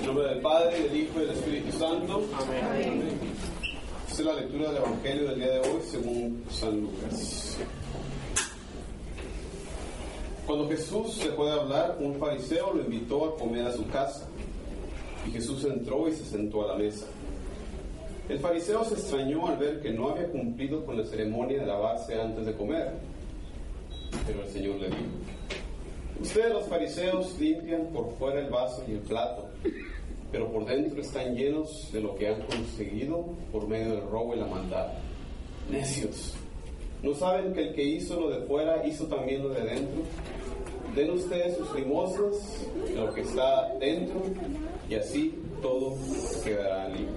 nombre del Padre, del Hijo y del Espíritu Santo. Amén. Esta es la lectura del Evangelio del día de hoy según San Lucas. Cuando Jesús dejó de hablar, un fariseo lo invitó a comer a su casa. Y Jesús entró y se sentó a la mesa. El fariseo se extrañó al ver que no había cumplido con la ceremonia de lavarse antes de comer. Pero el Señor le dijo: ustedes los fariseos limpian por fuera el vaso y el plato, pero por dentro están llenos de lo que han conseguido por medio del robo y la maldad. Necios, ¿no saben que el que hizo lo de fuera hizo también lo de dentro? Den ustedes sus limosnas de lo que está dentro, y así todo quedará limpio.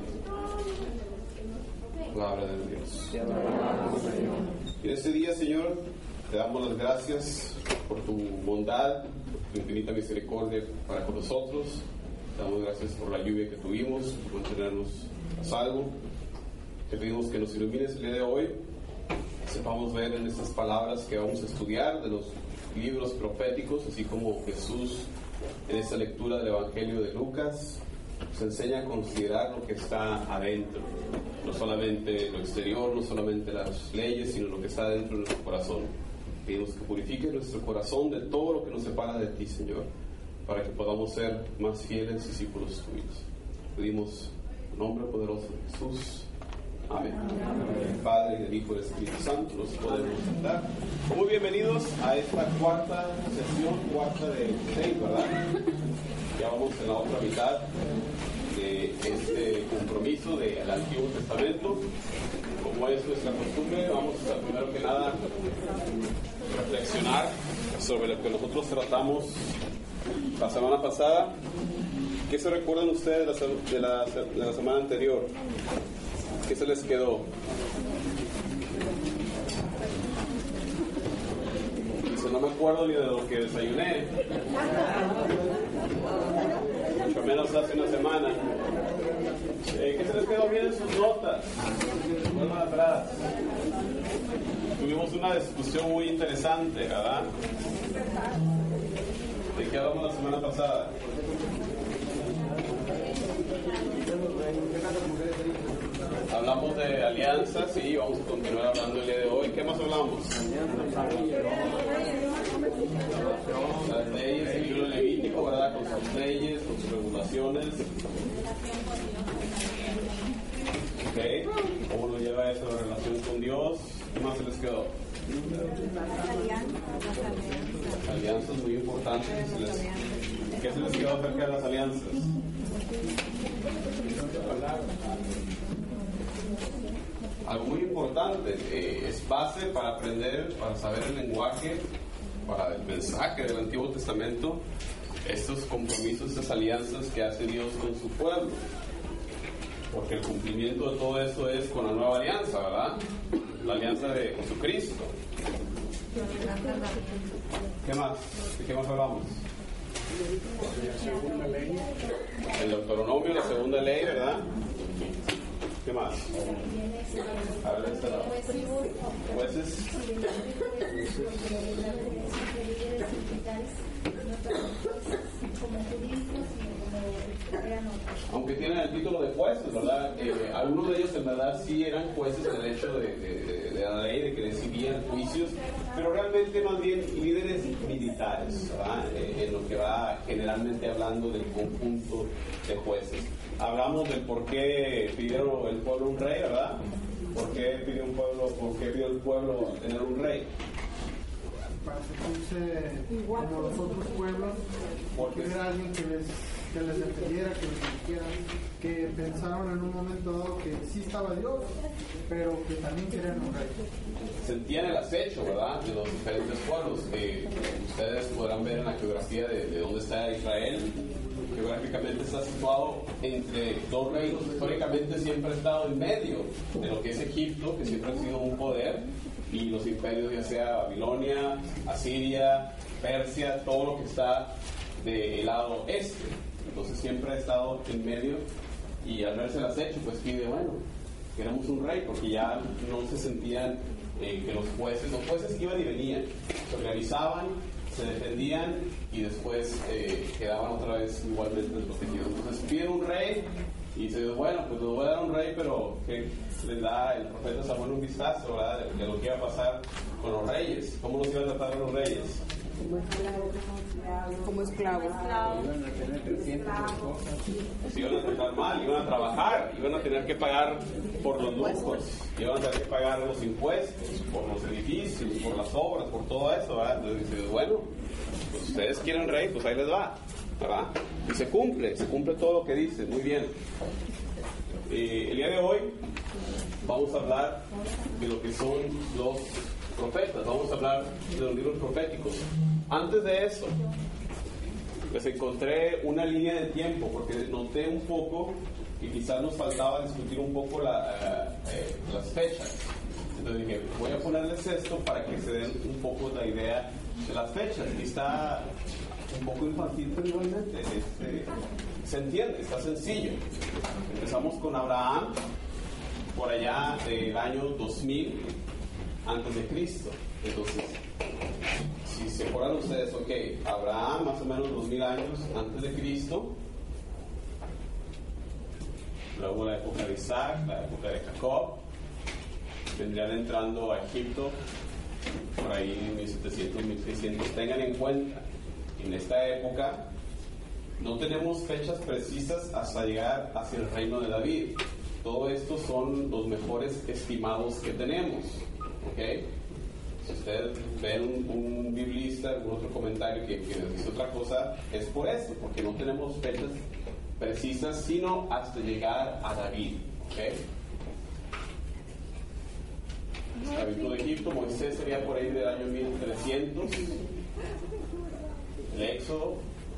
Palabra de Dios. Y en este día, Señor, te damos las gracias por tu bondad, tu infinita misericordia para con nosotros. Te damos gracias por la lluvia que tuvimos, por mantenernos a salvo. Te pedimos que nos ilumines el día de hoy, sepamos ver en estas palabras que vamos a estudiar de los libros proféticos, así como Jesús en esta lectura del Evangelio de Lucas nos enseña a considerar lo que está adentro, no solamente lo exterior, no solamente las leyes, sino lo que está dentro de nuestro corazón. Pedimos que purifique nuestro corazón de todo lo que nos separa de ti, Señor, para que podamos ser más fieles discípulos tuyos. Pedimos en nombre poderoso de Jesús. Amén. Del Padre, y del Hijo y del Espíritu Santo. Nos podemos sentar. Muy bienvenidos a esta cuarta de 6, ¿verdad? Ya vamos en la otra mitad de este compromiso del Antiguo Testamento. Como es nuestra costumbre, vamos a primero que nada reflexionar sobre lo que nosotros tratamos la semana pasada. ¿Qué se recuerdan ustedes de la semana anterior? ¿Qué se les quedó? Dice, no me acuerdo ni de lo que desayuné. Mucho menos hace una semana. ¿Qué se les quedó bien en sus notas? Vuelvan atrás. Tuvimos una discusión muy interesante, ¿verdad? ¿De qué hablamos la semana pasada? Hablamos de alianzas y vamos a continuar hablando el día de hoy. ¿Qué más hablamos? Las leyes, el libro Levítico, ¿verdad? Con sus leyes, con sus regulaciones. ¿Ok? ¿Cómo lo lleva eso la relación con Dios? ¿Qué más se les quedó? Las alianzas muy importantes. ¿Qué se les quedó acerca de las alianzas? Algo muy importante, es base para aprender, para saber el lenguaje, para el mensaje del Antiguo Testamento, estos compromisos, estas alianzas que hace Dios con su pueblo. Porque el cumplimiento de todo eso es con la nueva alianza, ¿verdad? La alianza de Jesucristo. ¿Qué más? ¿De qué más hablamos? La segunda ley. El Deuteronomio, la segunda ley, ¿verdad? ¿Qué más? A ver, este lado. Jueces. Aunque tienen el título de jueces, ¿verdad? Algunos de ellos en verdad sí eran jueces en el hecho de la ley, de que decidían juicios, pero realmente más bien líderes militares, ¿verdad? En lo que va generalmente hablando del conjunto de jueces. Hablamos del por qué pidió el pueblo un rey, ¿verdad? ¿Por qué pidió el pueblo tener un rey? Para sentirse como los otros pueblos, porque era alguien que les defendiera, que les dijera, que pensaron en un momento dado que sí estaba Dios, pero que también querían un rey. Sentían el acecho, ¿verdad?, de los diferentes pueblos. Ustedes podrán ver en la geografía de dónde está Israel. Geográficamente está situado entre dos reinos. Históricamente siempre ha estado en medio de lo que es Egipto, que siempre ha sido un poder, y los imperios, ya sea Babilonia, Asiria, Persia, todo lo que está del lado este. Entonces siempre ha estado en medio, y al verse el acecho, pues pide, bueno, queremos un rey, porque ya no se sentían que los jueces iban y venían, se organizaban, se defendían y después quedaban otra vez igualmente desprotegidos. Entonces piden un rey y dice, bueno, pues les voy a dar un rey, pero ¿qué les da el profeta Samuel un vistazo, ¿verdad? De lo que iba a pasar con los reyes? ¿Cómo los iban a tratar a los reyes? Como esclavos. Iban a tener 300 esposas. Se iban a tratar mal, iban a trabajar, iban a tener que pagar por los lujos, iban a tener que pagar los impuestos, por los edificios, por las obras, por todo eso, ¿verdad? Entonces dice, bueno, pues ustedes quieren rey, pues ahí les va, ¿verdad? Y se cumple todo lo que dice, muy bien. El día de hoy vamos a hablar de lo que son los profetas, vamos a hablar de los libros proféticos. Antes de eso, pues encontré una línea de tiempo, porque noté un poco que quizás nos faltaba discutir un poco las fechas. Entonces dije, voy a ponerles esto para que se den un poco la idea de las fechas. Y está un poco infantil, pero igualmente se entiende, está sencillo. Empezamos con Abraham, por allá del año 2000 antes de Cristo. Entonces, si se acuerdan ustedes, ok, Abraham más o menos 2000 años antes de Cristo, luego la época de Isaac, la época de Jacob, vendrían entrando a Egipto por ahí 1700, 1600. Tengan en cuenta, en esta época no tenemos fechas precisas hasta llegar hacia el reino de David. Todo esto son los mejores estimados que tenemos, ¿ok? Si ustedes ven un biblista, algún otro comentario que dice otra cosa, es por eso, porque no tenemos fechas precisas, sino hasta llegar a David, ¿ok? Esclavitud de Egipto, Moisés sería por ahí del año 1300, el Éxodo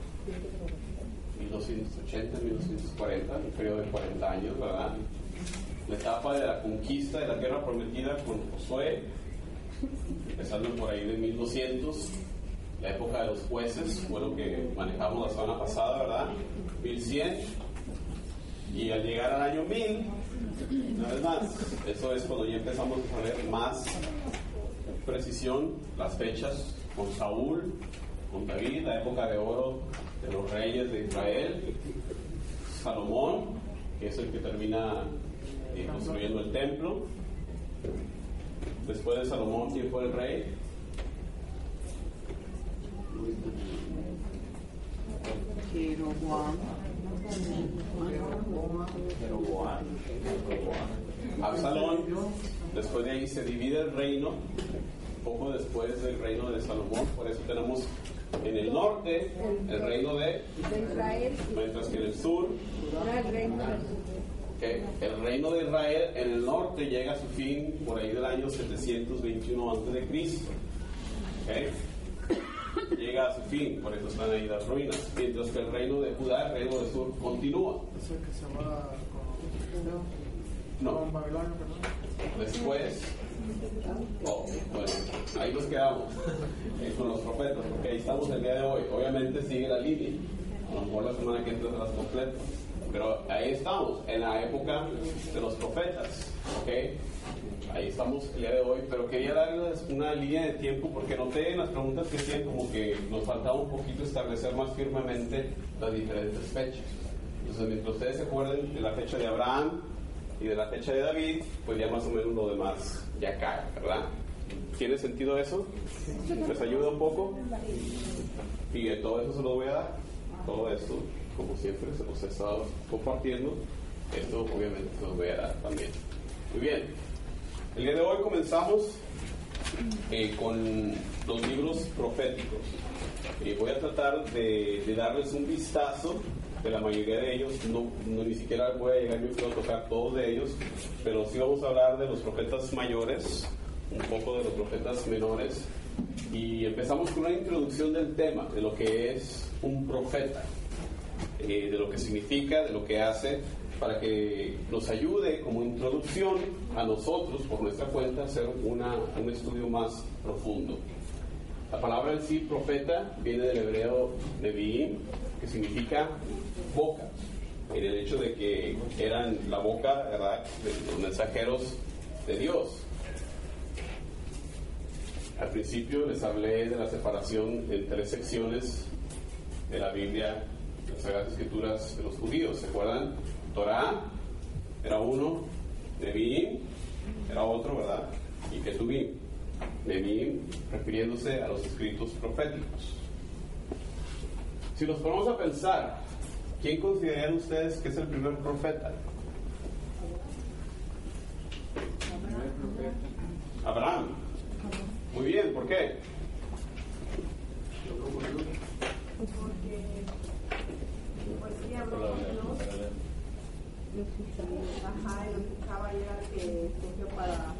1280, 1240, un periodo de 40 años, ¿verdad? La etapa de la conquista de la tierra prometida con Josué, empezando por ahí de 1200, la época de los jueces, fue lo que manejamos la semana pasada, ¿verdad? 1100, y al llegar al año 1000, una vez más, eso es cuando ya empezamos a ver más precisión las fechas con Saúl, con David, la época de oro de los reyes de Israel, Salomón, que es el que termina construyendo el templo. Después de Salomón, ¿quién fue el rey? Jeroboam. Absalón. Después de ahí se divide el reino, poco después del reino de Salomón. Por eso tenemos en el norte el reino de Israel, mientras que en el sur el reino de Israel en el norte llega a su fin por ahí del año 721 a.C. Llega a su fin, por eso están ahí las ruinas, mientras que el reino de Judá, el reino del sur, continúa. ¿Es el que se va No. con Babilonia, perdón? Después, bueno, ahí nos quedamos con los profetas, porque ahí estamos el día de hoy. Obviamente sigue la línea, a lo mejor la semana que entra se las completo, pero ahí estamos, en la época de los profetas, ¿ok? Ahí estamos el día de hoy, pero quería darles una línea de tiempo porque noté en las preguntas que hacían como que nos faltaba un poquito establecer más firmemente las diferentes fechas. Entonces, mientras ustedes se acuerden de la fecha de Abraham y de la fecha de David, pues ya más o menos lo demás ya cae, ¿verdad? ¿Tiene sentido eso? ¿Les ayuda un poco? Y de todo eso se lo voy a dar. Todo esto, como siempre, se los he estado compartiendo. Esto obviamente se los voy a dar también. Muy bien. El día de hoy comenzamos con los libros proféticos. Voy a tratar de darles un vistazo de la mayoría de ellos. No ni siquiera voy a llegar yo a tocar todos de ellos, pero sí vamos a hablar de los profetas mayores, un poco de los profetas menores, y empezamos con una introducción del tema, de lo que es un profeta, de lo que significa, de lo que hace, para que nos ayude como introducción a nosotros, por nuestra cuenta, a hacer un estudio más profundo. La palabra en sí, profeta, viene del hebreo neviim, que significa boca, en el hecho de que eran la boca, ¿verdad?, de los mensajeros de Dios. Al principio les hablé de la separación en 3 secciones de la Biblia, las Sagradas Escrituras de los judíos. ¿Se acuerdan? Torá era uno, Nevi'im era otro, ¿verdad? Y Ketuvim. Nevi'im refiriéndose a los escritos proféticos. Si nos ponemos a pensar, ¿quién consideran ustedes que es el primer profeta? Abraham. Muy bien, ¿por qué? Porque pues sí habló con Dios. Ajá, y lo escuchaba y era el que escogió para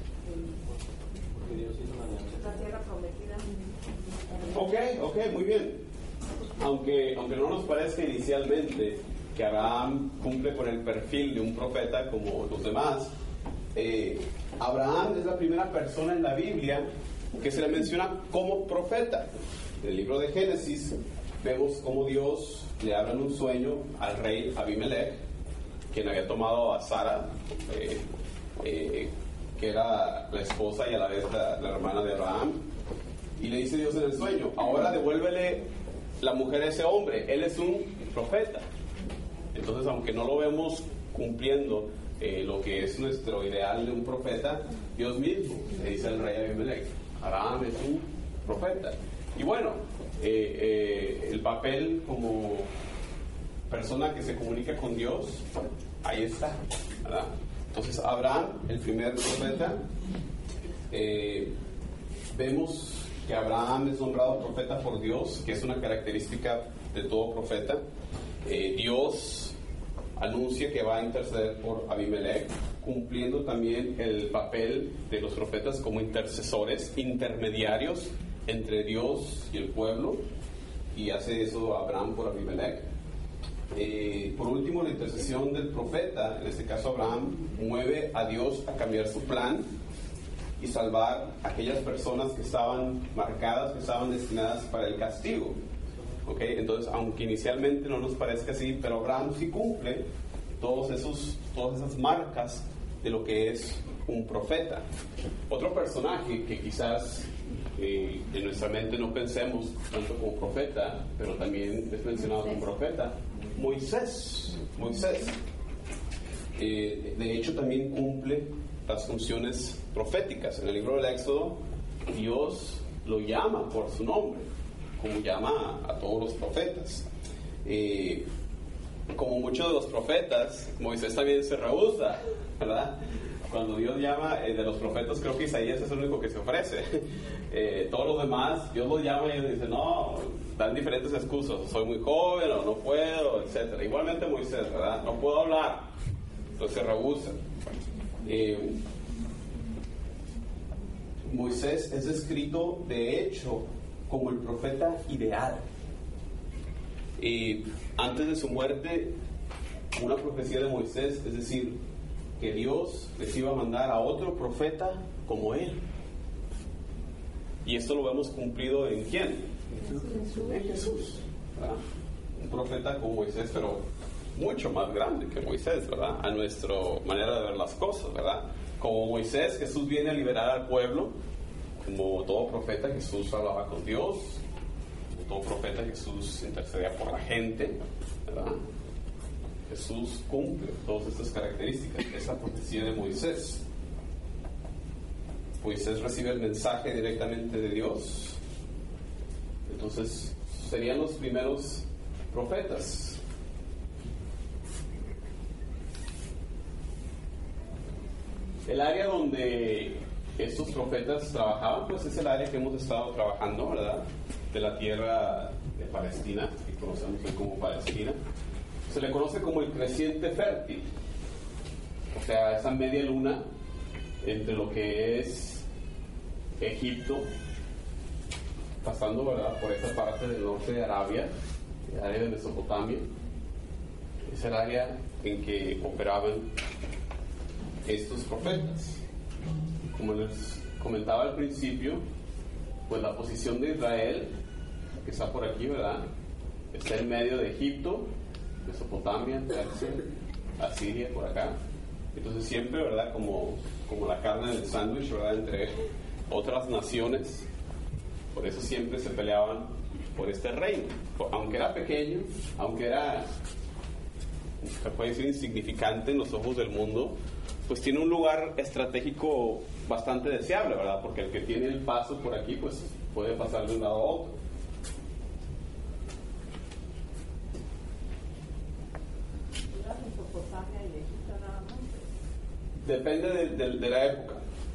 la tierra prometida. Ok, muy bien. Aunque no nos parezca inicialmente que Abraham cumple con el perfil de un profeta como los demás, Abraham es la primera persona en la Biblia que se le menciona como profeta. En el libro de Génesis vemos cómo Dios le habla en un sueño al rey Abimelech, quien había tomado a Sara, que era la esposa y a la vez la hermana de Abraham, y le dice Dios en el sueño: ahora devuélvele la mujer a ese hombre, él es un profeta. Entonces, aunque no lo vemos cumpliendo lo que es nuestro ideal de un profeta, Dios mismo le dice al rey Abimelech: Abraham es un profeta. Y bueno, el papel como persona que se comunica con Dios, ahí está, ¿verdad? Entonces, Abraham, el primer profeta, vemos que Abraham es nombrado profeta por Dios, que es una característica de todo profeta. Dios anuncia que va a interceder por Abimelech, cumpliendo también el papel de los profetas como intercesores, intermediarios entre Dios y el pueblo, y hace eso Abraham por Abimelech. Por último, la intercesión del profeta, en este caso Abraham, mueve a Dios a cambiar su plan y salvar a aquellas personas que estaban marcadas, que estaban destinadas para el castigo. ¿Okay? Entonces, aunque inicialmente no nos parezca así, pero Abraham sí cumple todas esas marcas de lo que es un profeta. Otro personaje que quizás en nuestra mente no pensemos tanto como profeta, pero también es mencionado como profeta, Moisés. De hecho, también cumple las funciones proféticas. En el libro del Éxodo, Dios lo llama por su nombre, como llama a todos los profetas. Como muchos de los profetas, Moisés también se rehúsa, ¿verdad? Cuando Dios llama, de los profetas, creo que Isaías es el único que se ofrece. Todos los demás, Dios los llama y ellos dicen: no, dan diferentes excusas: soy muy joven, o no puedo, etc. Igualmente Moisés, ¿verdad? No puedo hablar, entonces se rehúsa. Moisés es descrito, de hecho, como el profeta ideal. Antes de su muerte, una profecía de Moisés, es decir, que Dios les iba a mandar a otro profeta como él. Y esto lo vemos cumplido ¿en quién? En Jesús, ¿verdad? Un profeta como Moisés, pero mucho más grande que Moisés, ¿verdad? A nuestra manera de ver las cosas, ¿verdad? Como Moisés, Jesús viene a liberar al pueblo. Como todo profeta, Jesús hablaba con Dios. Como todo profeta, Jesús intercedía por la gente, ¿verdad? Jesús cumple todas estas características, esa profecía de Moisés. Moisés recibe el mensaje directamente de Dios. Entonces, serían los primeros profetas. El área donde estos profetas trabajaban, pues es el área que hemos estado trabajando, ¿verdad? De la tierra de Palestina, que conocemos hoy como Palestina. Se le conoce como el creciente fértil, o sea, esa media luna entre lo que es Egipto, pasando, ¿verdad?, por esa parte del norte de Arabia, el área de Mesopotamia. Es el área en que operaban estos profetas. Como les comentaba al principio, pues la posición de Israel, que está por aquí, ¿verdad?, está en medio de Egipto, Mesopotamia, Persia, Asiria, por acá. Entonces siempre, ¿verdad?, como la carne del sándwich, ¿verdad?, entre otras naciones, por eso siempre se peleaban por este reino. Aunque era pequeño, aunque era, se puede decir, insignificante en los ojos del mundo, pues tiene un lugar estratégico bastante deseable, ¿verdad? Porque el que tiene el paso por aquí, pues puede pasar de un lado a otro. Depende de la época.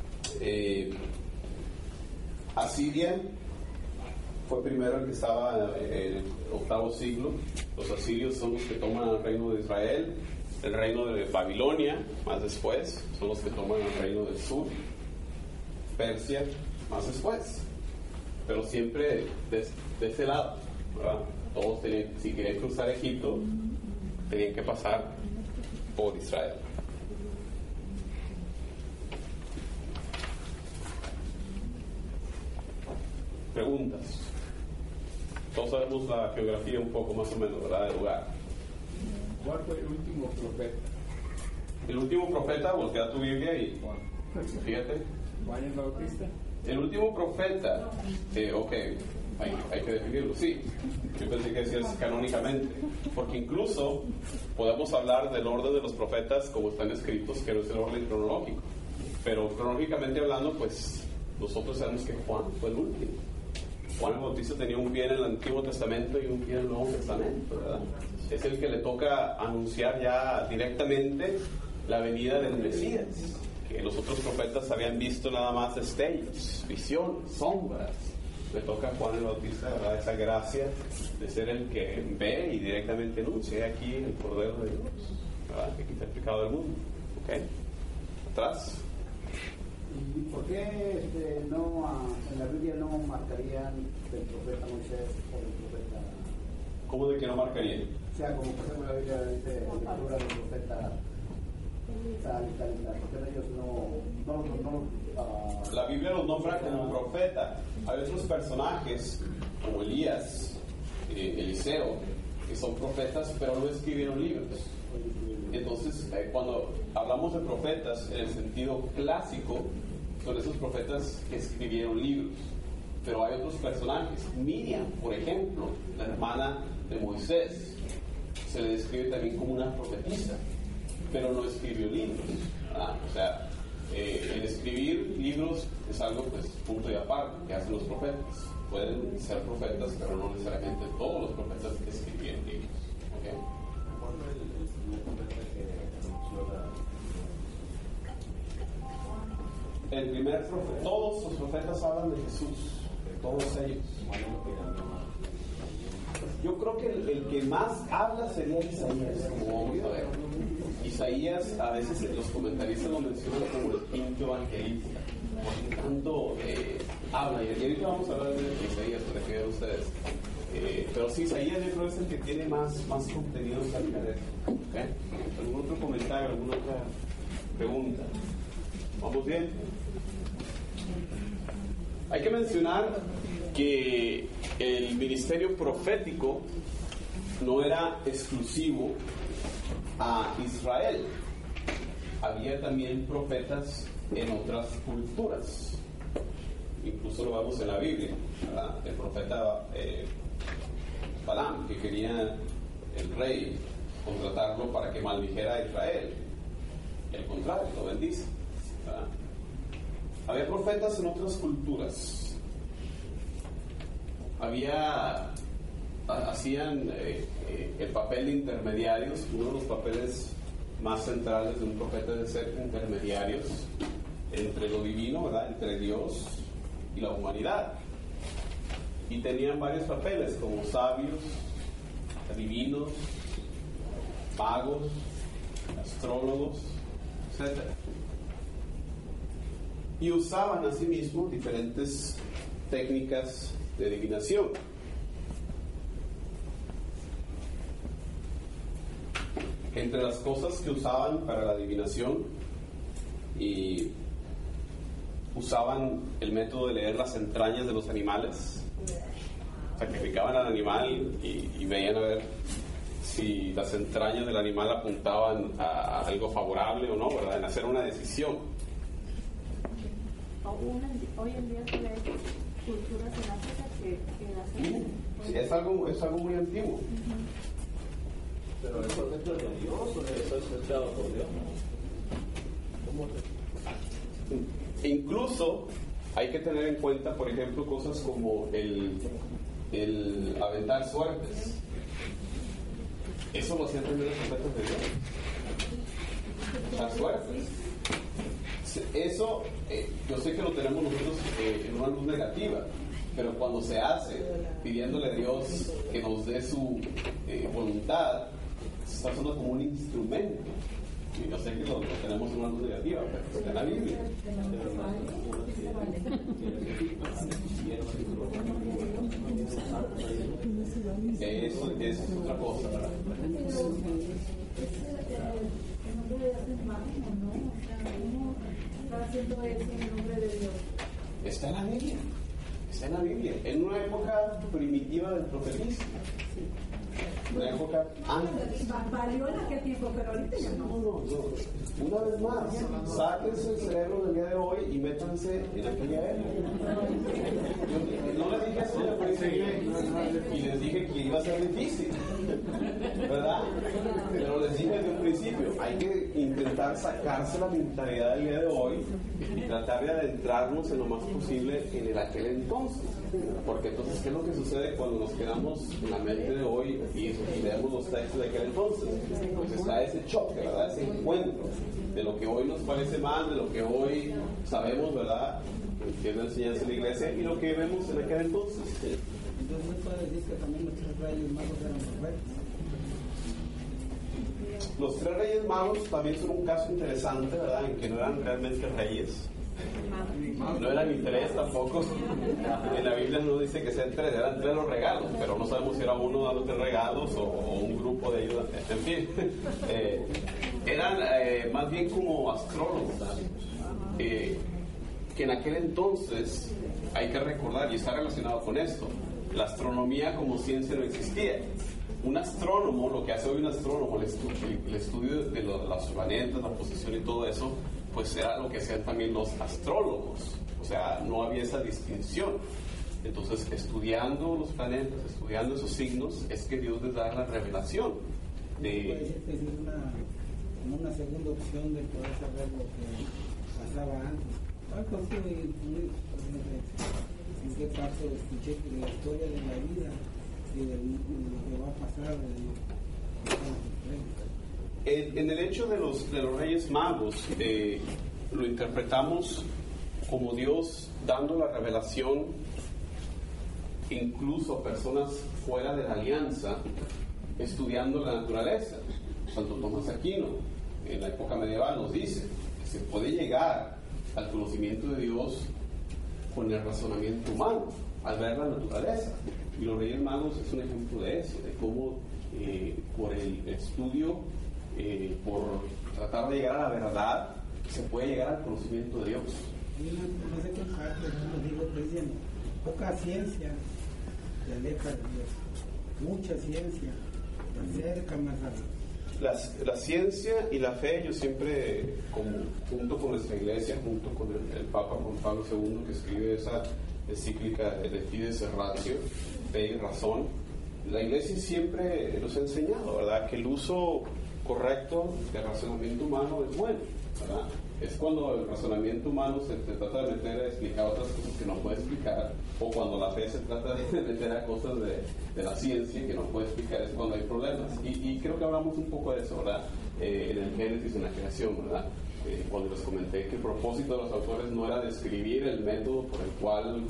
Asiria fue primero el que estaba en el 8º siglo. Los asirios son los que toman el reino de Israel. El reino de Babilonia, más después, son los que toman el reino del sur. Persia, más después. Pero siempre de ese lado, ¿verdad? Todos tenían, si querían cruzar Egipto, tenían que pasar por Israel. Preguntas. Todos sabemos la geografía un poco más o menos, ¿verdad? Del lugar. ¿Cuál fue el último profeta? El último profeta, voltea tu Biblia y fíjate. ¿Juan el Bautista? El último profeta, ok, hay que definirlo, sí. Yo pensé que decías canónicamente, porque incluso podemos hablar del orden de los profetas como están escritos, que no es el orden cronológico. Pero cronológicamente hablando, pues nosotros sabemos que Juan fue el último. Juan el Bautista tenía un pie en el Antiguo Testamento y un pie en el Nuevo Testamento, ¿verdad? Es el que le toca anunciar ya directamente la venida del Mesías, que los otros profetas habían visto nada más destellos, visiones, sombras. Le toca a Juan el Bautista, ¿verdad?, esa gracia de ser el que ve y directamente anuncia aquí el Cordero de Dios, ¿verdad?, que quita el pecado del mundo. ¿Ok? Atrás. ¿Y por qué en la Biblia no marcarían del profeta Moisés o del profeta? ¿Cómo de que no marcarían? O sea, como por ejemplo la Biblia dice lectura del profeta tal y tal y tal. ¿Por qué ellos no La Biblia los nombra como profeta. Hay otros personajes como Elías, Eliseo, que son profetas, pero no escribieron libros. Entonces, cuando hablamos de profetas en el sentido clásico, son esos profetas que escribieron libros. Pero hay otros personajes. Miriam, por ejemplo, la hermana de Moisés, se le describe también como una profetisa, pero no escribió libros. O sea, el escribir libros es algo, pues, punto y aparte, que hacen los profetas. Pueden ser profetas, pero no necesariamente todos los profetas que escribieron libros. ¿Okay? El primer profeta, todos los profetas hablan de Jesús, todos ellos. Yo creo que el que más habla sería Isaías, como vamos a ver. Isaías, a veces los comentaristas lo mencionan como el quinto evangelista, porque tanto habla, y ahorita vamos a hablar de Isaías para que vean ustedes. Pero sí, Isaías yo creo que es el que tiene más contenido acerca de eso. ¿Okay? ¿Algún otro comentario, alguna otra pregunta? ¿Vamos bien? Hay que mencionar que el ministerio profético no era exclusivo a Israel. Había también profetas en otras culturas. Incluso lo vemos en la Biblia, ¿verdad? El profeta Balaam, que quería el rey contratarlo para que maldijera a Israel. Y al contrario, lo bendice, ¿verdad? Había profetas en otras culturas. Hacían el papel de intermediarios. Uno de los papeles más centrales de un profeta es de ser intermediarios entre lo divino, ¿verdad?, entre Dios y la humanidad. Y tenían varios papeles, como sabios, adivinos, magos, astrólogos, etc. Y usaban asimismo diferentes técnicas de adivinación. Entre las cosas que usaban para la adivinación, y usaban el método de leer las entrañas de los animales. Sacrificaban al animal y veían a ver si las entrañas del animal apuntaban a algo favorable o no, ¿verdad?, en hacer una decisión. hoy en día todavía hay culturas en África que hacen. Sí, es algo muy antiguo. Pero el concepto es de Dios o eso es echado por Dios. Incluso hay que tener en cuenta, por ejemplo, cosas como el aventar suertes. Eso lo hacían también los profetas de Dios. Las suertes. Eso, yo sé que lo tenemos nosotros en una luz negativa, pero cuando se hace pidiéndole a Dios que nos dé su voluntad, se está usando como un instrumento. Y yo sé que lo tenemos en una luz negativa, pero está en la Biblia. Eso es otra cosa, ¿verdad? Está en la Biblia. Está en la Biblia. En una época primitiva del profetismo. Una época antes. Valió en aquel tiempo, pero ahorita ya no. No. Una vez más, sáquense el cerebro del día de hoy y métanse en aquella época. Yo no les dije eso de principio y les dije que iba a ser difícil, ¿verdad? Pero les dije desde un principio, hay que intentar sacarse la mentalidad del día de hoy y tratar de adentrarnos en lo más posible en el aquel entonces. Porque entonces, ¿qué es lo que sucede cuando nos quedamos en la mente de hoy y leemos los textos de aquel entonces? Pues está ese choque, ¿verdad? Ese encuentro de lo que hoy nos parece mal, de lo que hoy sabemos, ¿verdad? Que es la enseñanza de la iglesia y lo que vemos en aquel entonces. Entonces, ¿no puede decir que también los 3 reyes magos eran profetas? Los 3 reyes magos también son un caso interesante, ¿verdad? En que no eran realmente reyes. No eran ni 3 tampoco. En la Biblia no dice que sean 3, eran 3 los regalos, pero no sabemos si era uno dando 3 regalos o un grupo de ayuda. En fin, eran más bien como astrólogos, que en aquel entonces, hay que recordar, y está relacionado con esto, la astronomía como ciencia no existía. Un astrónomo, lo que hace hoy un astrónomo, el estudio de los planetas, la posición y todo eso, pues era lo que hacían también los astrólogos. O sea, no había esa distinción. Entonces, estudiando los planetas, estudiando esos signos, es que Dios les da la revelación. Puede ser que es como una segunda opción de poder saber lo que pasaba antes. ¿En qué parte escuché que la historia de la vida y de lo que va a pasar? En el hecho de los Reyes Magos, lo interpretamos como Dios dando la revelación incluso a personas fuera de la alianza, estudiando la naturaleza. Santo Tomás Aquino, en la época medieval, nos dice que se puede llegar al conocimiento de Dios con el razonamiento humano, al ver la naturaleza. Y los Reyes Magos es un ejemplo de eso, de cómo por el estudio, por tratar de llegar a la verdad, se puede llegar al conocimiento de Dios. No sé qué parte, no digo que dicen poca ciencia te aleja de Dios, mucha ciencia te acerca más a Dios. La ciencia y la fe, yo siempre, junto con nuestra iglesia, junto con el Papa Juan Pablo II, que escribe esa encíclica de Fides Ratio, Fe y Razón, la iglesia siempre nos ha enseñado, ¿verdad?, que el uso correcto del razonamiento humano es bueno, ¿verdad? Es cuando el razonamiento humano se trata de meter a explicar otras cosas que no puede explicar, o cuando la fe se trata de meter a cosas de la ciencia que no puede explicar, es cuando hay problemas. Y creo que hablamos un poco de eso, ¿verdad? En el Génesis, en la creación, ¿verdad? Cuando les comenté que el propósito de los autores no era describir el método por el cual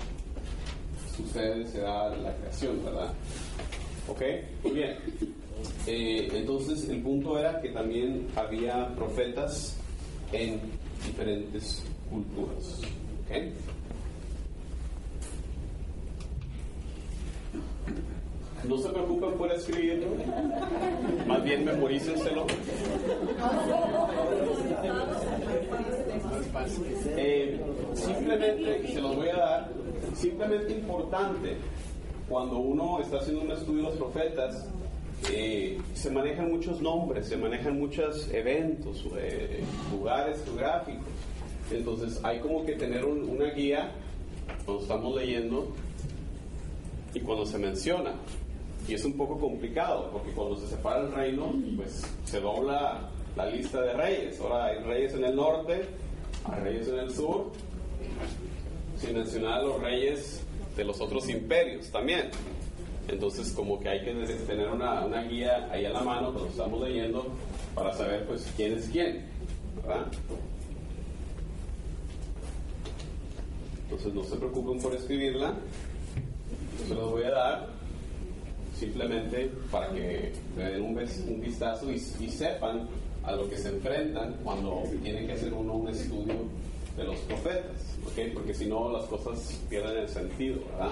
se da la creación, ¿verdad? ¿Ok? Muy bien. Entonces el punto era que también había profetas en diferentes culturas. ¿Okay? No se preocupen por escribirlo, más bien memorícenselo. Simplemente, y se los voy a dar, simplemente importante, cuando uno está haciendo un estudio de los profetas, se manejan muchos nombres, se manejan muchos eventos, lugares geográficos, Entonces hay como que tener una guía cuando estamos leyendo y cuando se menciona. Y es un poco complicado, porque cuando se separa el reino, pues se dobla la lista de reyes. Ahora hay reyes en el norte, hay reyes en el sur, sin mencionar a los reyes de los otros imperios también. Entonces como que hay que tener una guía ahí a la mano cuando estamos leyendo para saber pues quién es quién, ¿verdad? Entonces no se preocupen por escribirla, yo se los voy a dar simplemente para que le den un vistazo y sepan a lo que se enfrentan cuando tienen que hacer un estudio de los profetas, ¿ok? Porque si no las cosas pierden el sentido, ¿verdad?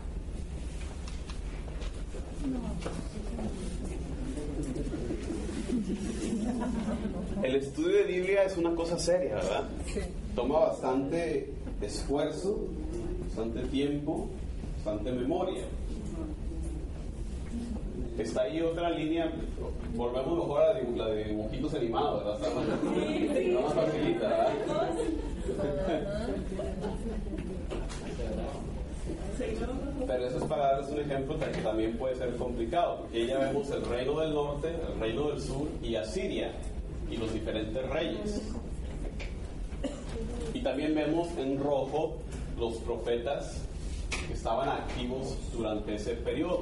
El estudio de Biblia es una cosa seria, ¿verdad? Toma bastante esfuerzo, bastante tiempo, bastante memoria. Está ahí otra línea, volvemos mejor a la de dibujitos animados, ¿verdad? Está más facilita, ¿verdad? Pero eso es para darles un ejemplo de que también puede ser complicado, porque ya vemos el reino del norte, el reino del sur y Asiria y los diferentes reyes. Y también vemos en rojo los profetas que estaban activos durante ese periodo.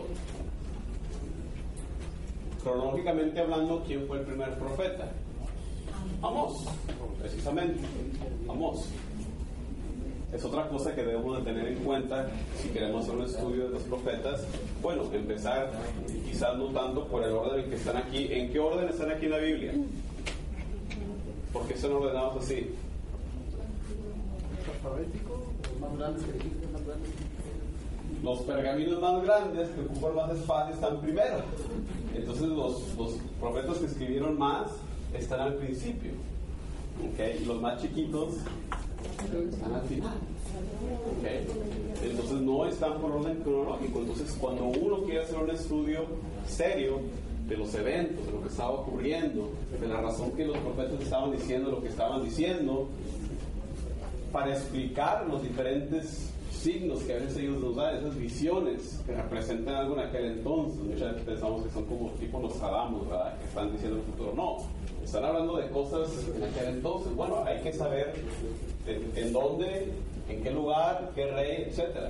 Cronológicamente hablando, ¿quién fue el primer profeta? Amós, precisamente, Amós. Es otra cosa que debemos de tener en cuenta si queremos hacer un estudio de los profetas. Bueno, empezar quizás no tanto por el orden en que están aquí. ¿En qué orden están aquí en la Biblia? ¿Por qué son ordenados así? ¿Alfabético? ¿Los más grandes que dijiste? ¿Más grandes? Los pergaminos más grandes que ocupan más espacio están primero. Entonces los profetas que escribieron más están al principio, ¿okay? Y los más chiquitos están al final, ¿okay? Entonces no están por orden cronológico. Entonces cuando uno quiere hacer un estudio serio de los eventos, de lo que estaba ocurriendo, de la razón que los profetas estaban diciendo lo que estaban diciendo, para explicar los diferentes signos que a veces ellos nos dan, esas visiones que representan algo en aquel entonces. Muchas veces pensamos que son como tipo Nostradamus, ¿verdad? Que están diciendo el futuro. No, están hablando de cosas en aquel entonces. Bueno, hay que saber en dónde, en qué lugar, qué rey, etcétera.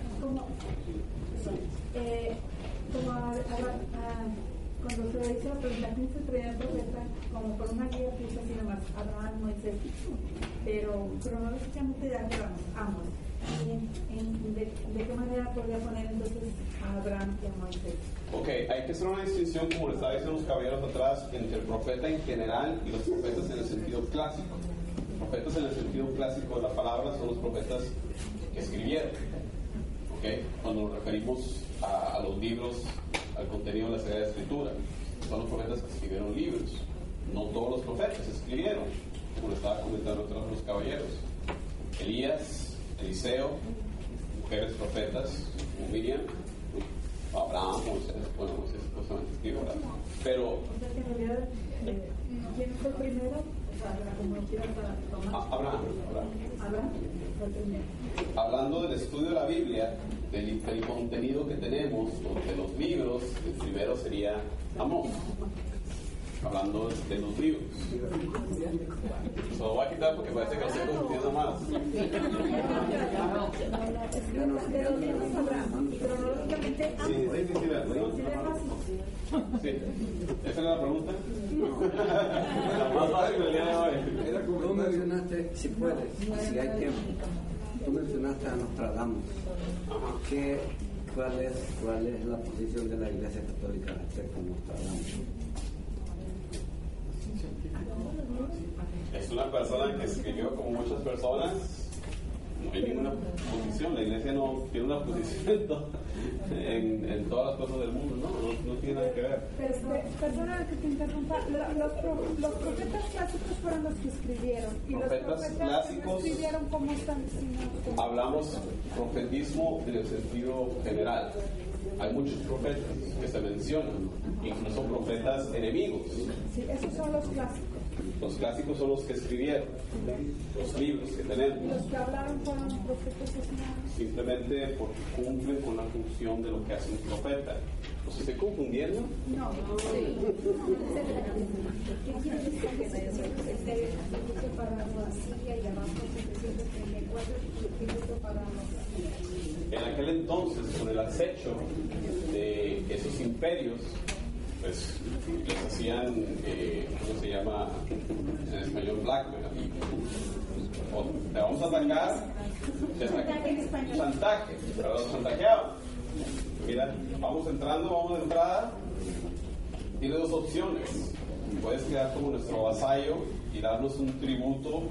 Cuando se dice la pregunta, ¿quién se traía el profeta? Como por una guía que dice así nomás, Abraham, Moisés, pero cronológicamente ya llevamos ambos. ¿De qué manera podría poner entonces a Abraham y a Moisés? Ok, hay que hacer una distinción, como le estaba diciendo los caballeros atrás, entre el profeta en general y los profetas en el sentido clásico. Los profetas en el sentido clásico de la palabra son los profetas que escribieron. Okay. Cuando nos referimos a los libros, al contenido de la Sagrada Escritura, son los profetas que escribieron libros. No todos los profetas escribieron, como le estaba comentando otros los caballeros. Elías, Eliseo, mujeres profetas, como Miriam, Abraham, Moisés, Moisés escribió, ¿verdad? Pero ¿quién fue primero? Abraham. Hablando del estudio de la Biblia, del contenido que tenemos, de los libros, el primero sería Amós. Hablando de los libros. Se lo voy a quitar porque parece que lo estoy confundiendo más. De los libros Abraham, cronológicamente Sí. ¿Esa era la pregunta? La más fácil del día de hoy. Era como tú mencionaste, si puedes, si hay tiempo. Tú mencionaste a Nostradamus. ¿Cuál es la posición de la Iglesia Católica respecto a Nostradamus? Es una persona que escribió como muchas personas. No hay ninguna posición. La Iglesia no tiene una posición en todas las cosas del mundo. No tiene nada que ver. Perdona que te interrumpa. Los profetas clásicos fueron los que escribieron. Y profetas los profetas clásicos, que escribieron, ¿cómo están? Hablamos profetismo en el sentido general. Hay muchos profetas que se mencionan, incluso profetas enemigos. Sí, esos son los clásicos. Los clásicos son los que escribieron, los libros que tenemos. Los que hablaron fueron profetas asesinados. Simplemente porque cumplen con la función de lo que hace un profeta. ¿Los estoy confundiendo? No, sí. ¿Qué quiere decir que se separado así y abajo 734 y separado? En aquel entonces, con el acecho de esos imperios, pues les hacían, ¿cómo se llama en español? Blackmail. O te vamos a atacar, chantaje, pero los chantajeaban. Mira, vamos de entrada, tiene dos opciones. Puedes quedar como nuestro vasallo y darnos un tributo.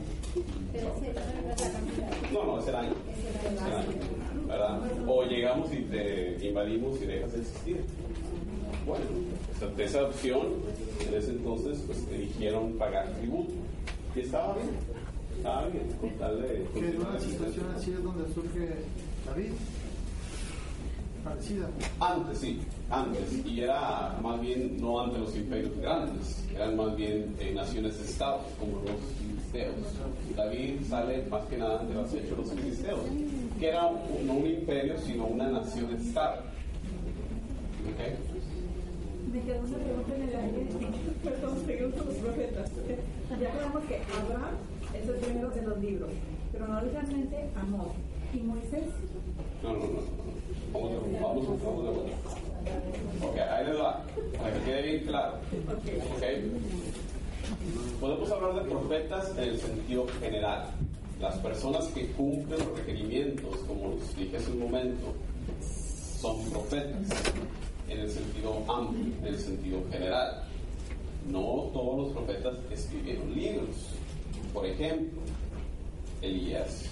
No, es el año. ¿Verdad? O llegamos y te invadimos y dejas de existir. Bueno, esa opción, en ese entonces, pues eligieron pagar tributo. Y estaba bien, con tal de... Que en una situación así es donde surge David. Parecida. Antes, y era más bien no ante los imperios grandes, eran más bien naciones-estados, como los filisteos. David sale más que nada ante los hechos de los filisteos, que era no un imperio, sino una nación-estado. ¿Okay? Me quedó una pregunta en el aire. Perdón, seguimos con los profetas. Ya sabemos que Abraham es el primero de los libros, pero no realmente Amós. ¿Y Moisés? No. Vamos de vuelta. Ok, ahí les va, para que quede bien claro. Okay. Podemos hablar de profetas en el sentido general. Las personas que cumplen los requerimientos, como los dije hace un momento, son profetas en el sentido amplio, en el sentido general. No todos los profetas escribieron libros. Por ejemplo, Elías,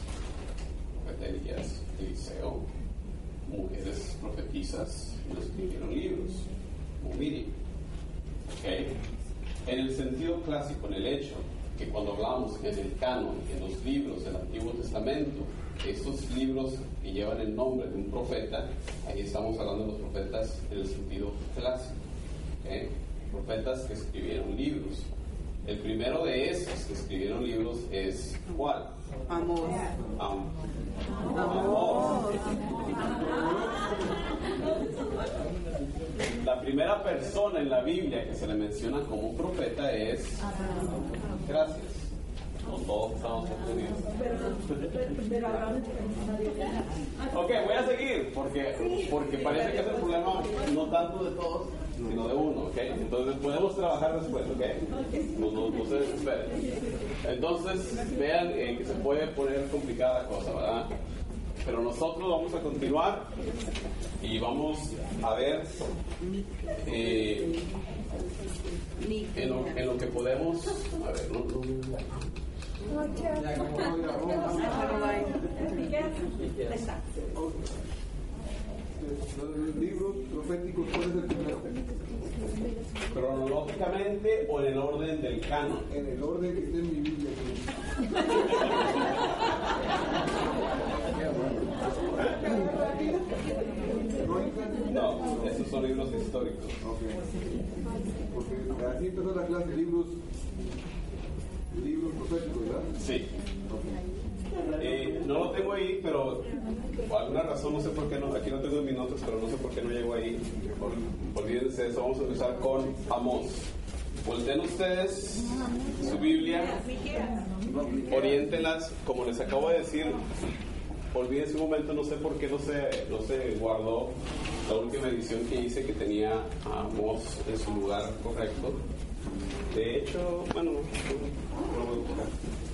Eliseo, mujeres profetizas no escribieron libros, como Miriam. ¿Okay? En el sentido clásico, en el hecho que cuando hablamos en el canon, en los libros del Antiguo Testamento, estos libros que llevan el nombre de un profeta, ahí estamos hablando de los profetas en el sentido clásico. ¿Okay? Profetas que escribieron libros. El primero de esos que escribieron libros es ¿cuál? Amós. La primera persona en la Biblia que se le menciona como profeta es... Gracias. No todos estamos entendidos. Ok, voy a seguir porque parece que es el problema no tanto de todos, sino de uno, ¿ok? Entonces podemos trabajar después, ¿ok? No se desesperen. Entonces vean que se puede poner complicada la cosa, ¿verdad? Pero nosotros vamos a continuar y vamos a ver en lo que podemos... A ver, Los libros proféticos, ¿cuál es el primero? ¿Cronológicamente o en el orden del canon? En el orden que esté en mi Biblia. No, esos son libros históricos. Okay. Porque así empezó la clase de libros proféticos, ¿verdad? Sí. No lo tengo ahí, pero por alguna razón, no sé por qué no, aquí no tengo en mis notas, pero no sé por qué no llego ahí. Olvídense de eso, vamos a empezar con Amós. Volteen ustedes su Biblia, oriéntenlas, como les acabo de decir. Olvídense un momento, no sé por qué no se guardó la última edición que hice que tenía a Amós en su lugar correcto. De hecho, bueno, no voy a buscar.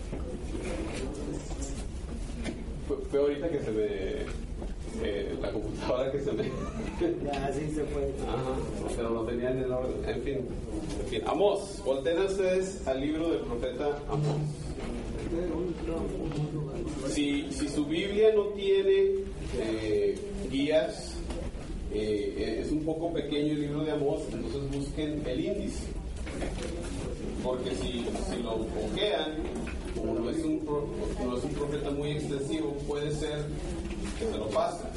Fue ahorita que se me... la computadora que se me... Ya, así se fue. Ajá, pero lo tenía en el orden. En fin. Amós, volteen ustedes al libro del profeta Amós. Si su Biblia no tiene guías, es un poco pequeño el libro de Amós, entonces busquen el índice. Porque si lo bloquean, como no es un profeta muy extensivo, puede ser que se lo pasen.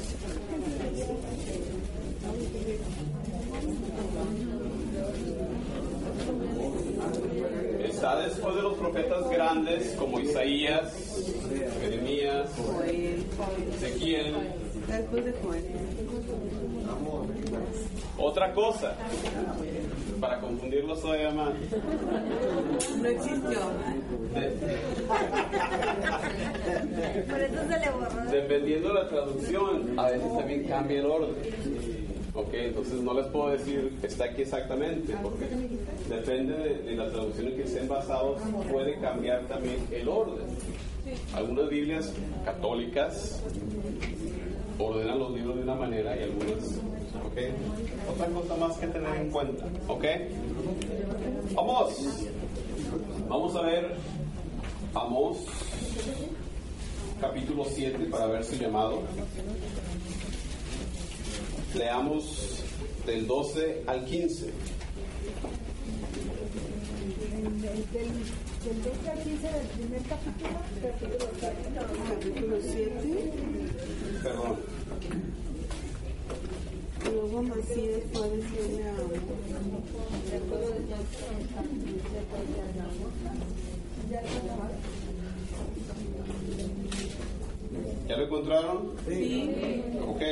Está después de los profetas grandes como Isaías, Jeremías, Ezequiel. Después de Joel. Otra cosa, para confundirlos todavía más. No existió. Por eso se le borró. Dependiendo de la traducción, a veces también cambia el orden. Ok, entonces no les puedo decir que está aquí exactamente, porque depende de la traducción en que estén basados, puede cambiar también el orden. Algunas Biblias católicas ordenan los libros de una manera y algunas, ok. Otra cosa más que tener en cuenta, ok. Vamos a ver Amós capítulo 7 para ver su llamado. Leamos del 12 al 15. Del 12 al 15 del primer Capítulo 7. Perdón. Luego Amasías fue a decirle a ¿Ya lo encontraron? Sí. Ok.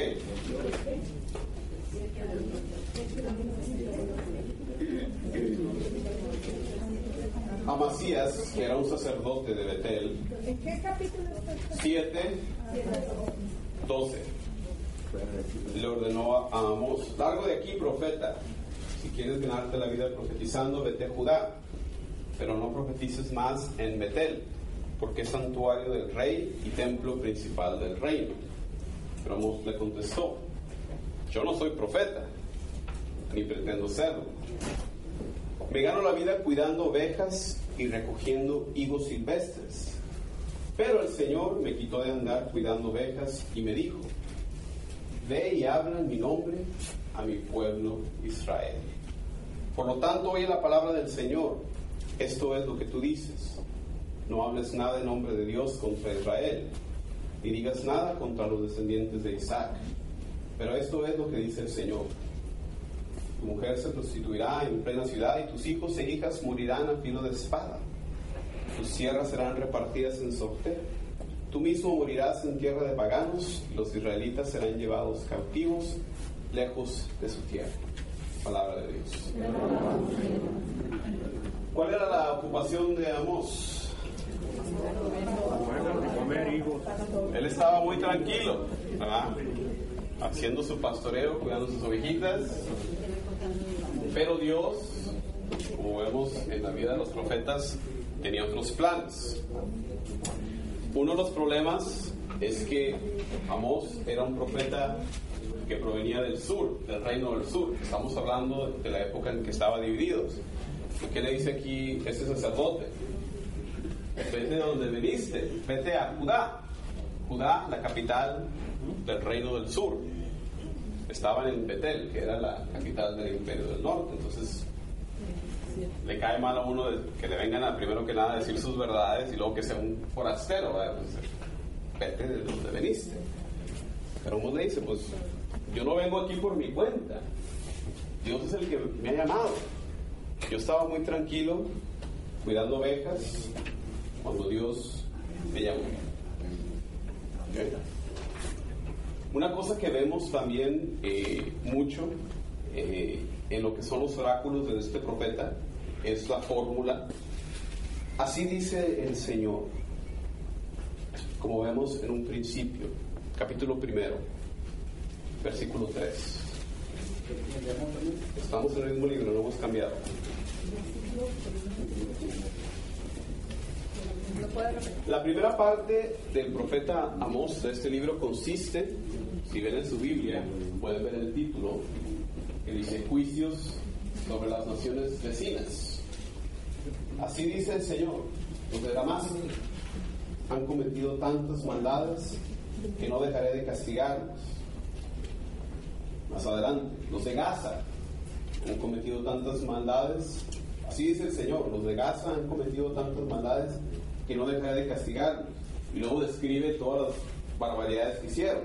Amasías, que era un sacerdote de Betel. ¿En qué capítulo está? 7, 12. Le ordenó a Amós: largo de aquí, profeta. Si quieres ganarte la vida profetizando, vete a Judá. Pero no profetices más en Betel, porque es santuario del rey y templo principal del reino. Pero Amós le contestó: yo no soy profeta, ni pretendo serlo. Me gano la vida cuidando ovejas y recogiendo higos silvestres. Pero el Señor me quitó de andar cuidando ovejas y me dijo: ve y habla en mi nombre a mi pueblo Israel. Por lo tanto, oye la palabra del Señor. Esto es lo que tú dices: no hables nada en nombre de Dios contra Israel, ni digas nada contra los descendientes de Isaac. Pero esto es lo que dice el Señor: tu mujer se prostituirá en plena ciudad y tus hijos e hijas morirán a filo de espada. Tus tierras serán repartidas en sorteo. Tú mismo morirás en tierra de paganos y los israelitas serán llevados cautivos lejos de su tierra. Palabra de Dios. ¿Cuál era la ocupación de Amós? Él estaba muy tranquilo, ¿verdad? Haciendo su pastoreo, cuidando sus ovejitas. Pero Dios, como vemos en la vida de los profetas, tenía otros planes. Uno de los problemas es que Amós era un profeta que provenía del sur, del reino del sur. Estamos hablando de la época en que estaban divididos. ¿Qué le dice aquí este sacerdote? Vete de donde viniste, vete a Judá. Judá, la capital del reino del sur. Estaban en Betel, que era la capital del imperio del norte. Entonces le cae mal a uno que le vengan a, primero que nada, a decir sus verdades y luego que sea un forastero, ¿verdad? Entonces, vete de donde veniste. Pero uno le dice: pues yo no vengo aquí por mi cuenta, Dios es el que me ha llamado. Yo estaba muy tranquilo cuidando ovejas cuando Dios me llamó. ¿Okay? Una cosa que vemos también mucho en lo que son los oráculos de este profeta es la fórmula: así dice el Señor, como vemos en un principio, capítulo 1, versículo 3. Estamos en el mismo libro, no hemos cambiado. La primera parte del profeta Amós de este libro consiste, si ven en su Biblia, pueden ver el título, que dice: juicios sobre las naciones vecinas. Así dice el Señor: los de Damasco han cometido tantas maldades que no dejaré de castigarlos. Más adelante, los de Gaza han cometido tantas maldades. Así dice el Señor: los de Gaza han cometido tantas maldades que no dejaré de castigarlos. Y luego describe todas las barbaridades que hicieron.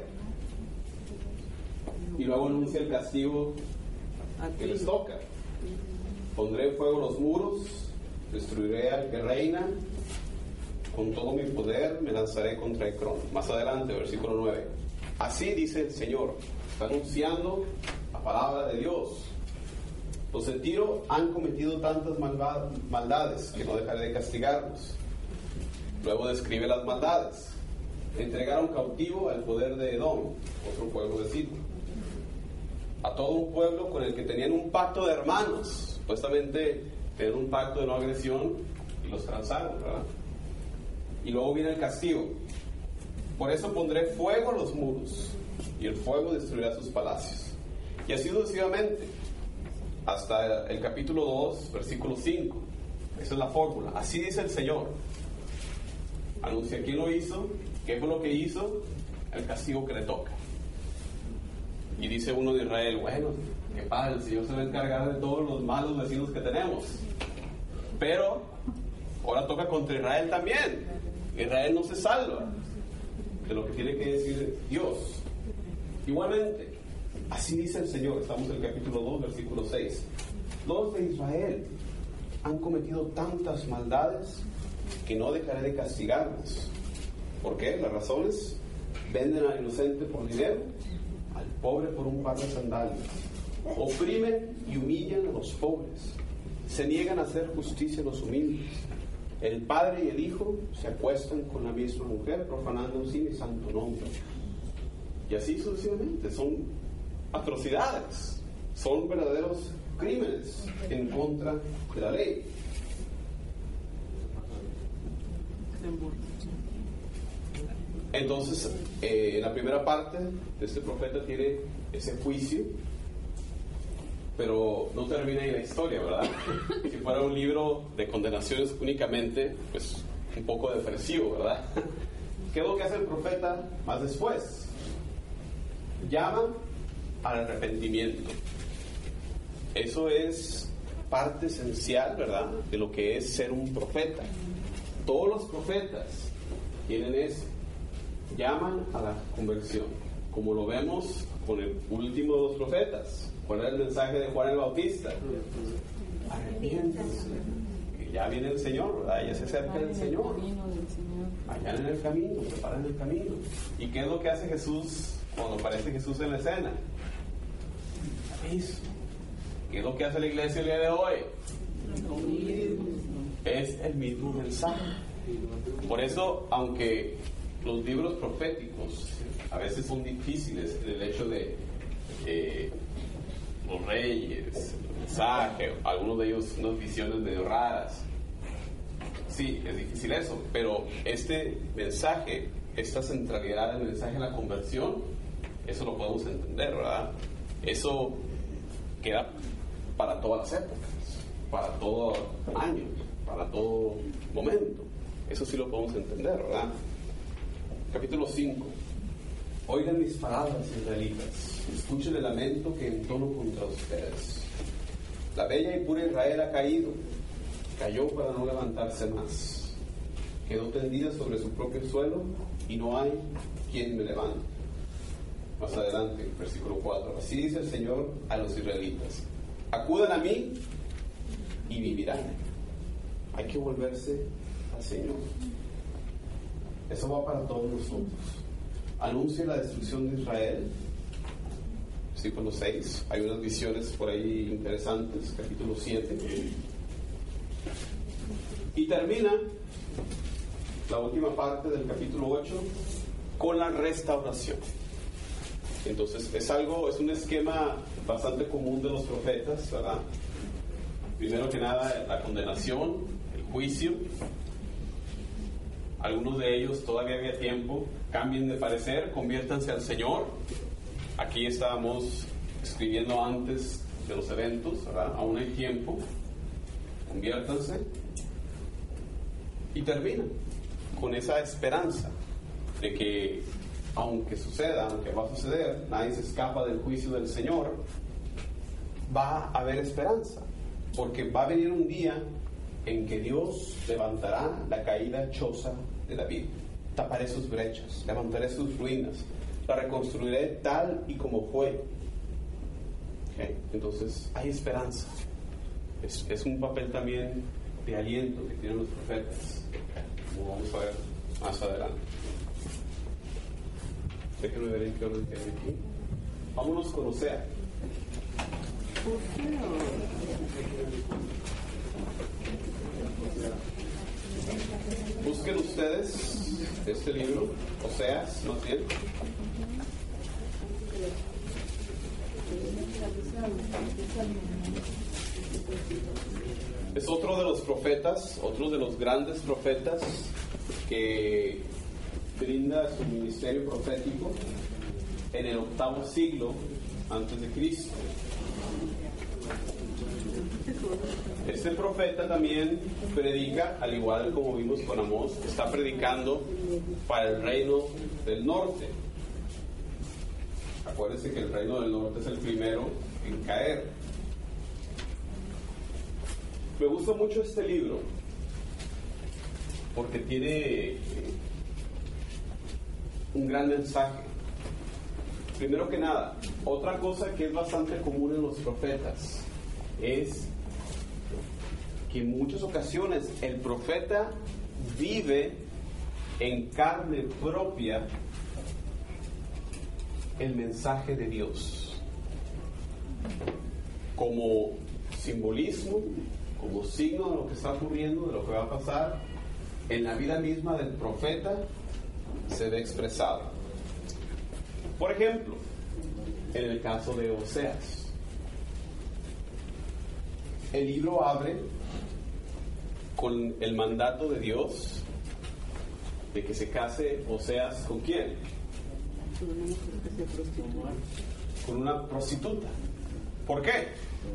Y luego anuncia el castigo que les toca. Pondré en fuego los muros destruiré al que reina, con todo mi poder me lanzaré contra Ecrón. Más adelante, versículo 9. Así dice el Señor, está anunciando la palabra de Dios. Los de Tiro han cometido tantas maldades que no dejaré de castigarlos. Luego describe las maldades. Entregaron cautivo al poder de Edom, otro pueblo vecino, a todo un pueblo con el que tenían un pacto de hermanos. Supuestamente tenían un pacto de no agresión y los transaron, ¿verdad? Y luego viene el castigo. Por eso pondré fuego a los muros y el fuego destruirá sus palacios. Y así sucesivamente hasta el capítulo 2, versículo 5. Esa es la fórmula. Así dice el Señor. Anuncia quién lo hizo, qué fue lo que hizo, el castigo que le toca. Y dice uno de Israel, bueno, qué padre, el Señor se va a encargar de todos los malos vecinos que tenemos. Pero ahora toca contra Israel también. Israel no se salva de lo que tiene que decir Dios. Igualmente, así dice el Señor. Estamos en el capítulo 2, versículo 6. Los de Israel han cometido tantas maldades que no dejaré de castigarlos. ¿Por qué? Las razones: venden al inocente por dinero, al pobre por un par de sandalias, oprimen y humillan a los pobres, se niegan a hacer justicia a los humildes. El padre y el hijo se acuestan con la misma mujer, profanando así mi santo nombre. Y así sucesivamente. Son atrocidades, son verdaderos crímenes en contra de la ley. Entonces, en la primera parte de este profeta tiene ese juicio, pero no termina ahí la historia, ¿verdad? Si fuera un libro de condenaciones únicamente, pues un poco depresivo, ¿verdad? ¿Qué es lo que hace el profeta más después? Llama al arrepentimiento. Eso es parte esencial, ¿verdad?, de lo que es ser un profeta. Todos los profetas tienen eso. Llaman a la conversión, como lo vemos con el último de los profetas. ¿Cuál era el mensaje de Juan el Bautista? Arrepiéntanse, que ya viene el Señor, ¿verdad? Ya se acerca el Señor. Vayan en el camino, preparen el camino. ¿Y qué es lo que hace Jesús cuando aparece Jesús en la escena? Eso. ¿Qué es lo que hace la iglesia el día de hoy? Es el mismo mensaje. Por eso, aunque los libros proféticos a veces son difíciles en el hecho de los reyes, el mensaje, algunos de ellos unas visiones medio raras. Sí, es difícil eso, pero este mensaje, esta centralidad del mensaje de la conversión, eso lo podemos entender, ¿verdad? Eso queda para todas las épocas, para todo año, para todo momento. Eso sí lo podemos entender, ¿verdad? Capítulo 5. Oigan mis palabras, israelitas. Escuchen el lamento que entono contra ustedes. La bella y pura Israel ha caído. Cayó para no levantarse más. Quedó tendida sobre su propio suelo y no hay quien me levante. Más adelante, versículo 4. Así dice el Señor a los israelitas: acudan a mí y vivirán. Hay que volverse al Señor. Eso va para todos nosotros. Anuncia la destrucción de Israel. Versículo 6. Hay unas visiones por ahí interesantes. Capítulo 7. Y termina la última parte del capítulo 8 con la restauración. Entonces es un esquema bastante común de los profetas, ¿verdad? Primero que nada, la condenación, el juicio. Algunos de ellos todavía había tiempo, cambien de parecer, conviértanse al Señor. Aquí estábamos escribiendo antes de los eventos, ¿verdad? Aún hay tiempo, conviértanse. Y termina con esa esperanza de que aunque suceda, aunque va a suceder, nadie se escapa del juicio del Señor, va a haber esperanza, porque va a venir un día en que Dios levantará la caída choza de David. Taparé sus brechas, levantaré sus ruinas, la reconstruiré tal y como fue. ¿Okay? Entonces hay esperanza. Es un papel también de aliento que tienen los profetas, como vamos a ver más adelante. Déjenme ver en qué orden queda aquí. Vámonos con Osea. Busquen ustedes este libro, Oseas, más bien. Es otro de los profetas, otro de los grandes profetas que brinda su ministerio profético en el 8º siglo antes de Cristo. Este profeta también predica, al igual como vimos con Amós, está predicando para el reino del norte. Acuérdense que el reino del norte es el primero en caer. Me gusta mucho este libro porque tiene un gran mensaje. Primero que nada, otra cosa que es bastante común en los profetas es que en muchas ocasiones el profeta vive en carne propia el mensaje de Dios como simbolismo, como signo de lo que está ocurriendo, de lo que va a pasar en la vida misma del profeta, se ve expresado. Por ejemplo, en el caso de Oseas, el libro abre con el mandato de Dios de que se case Oseas ¿con quién? Con una prostituta. ¿Por qué?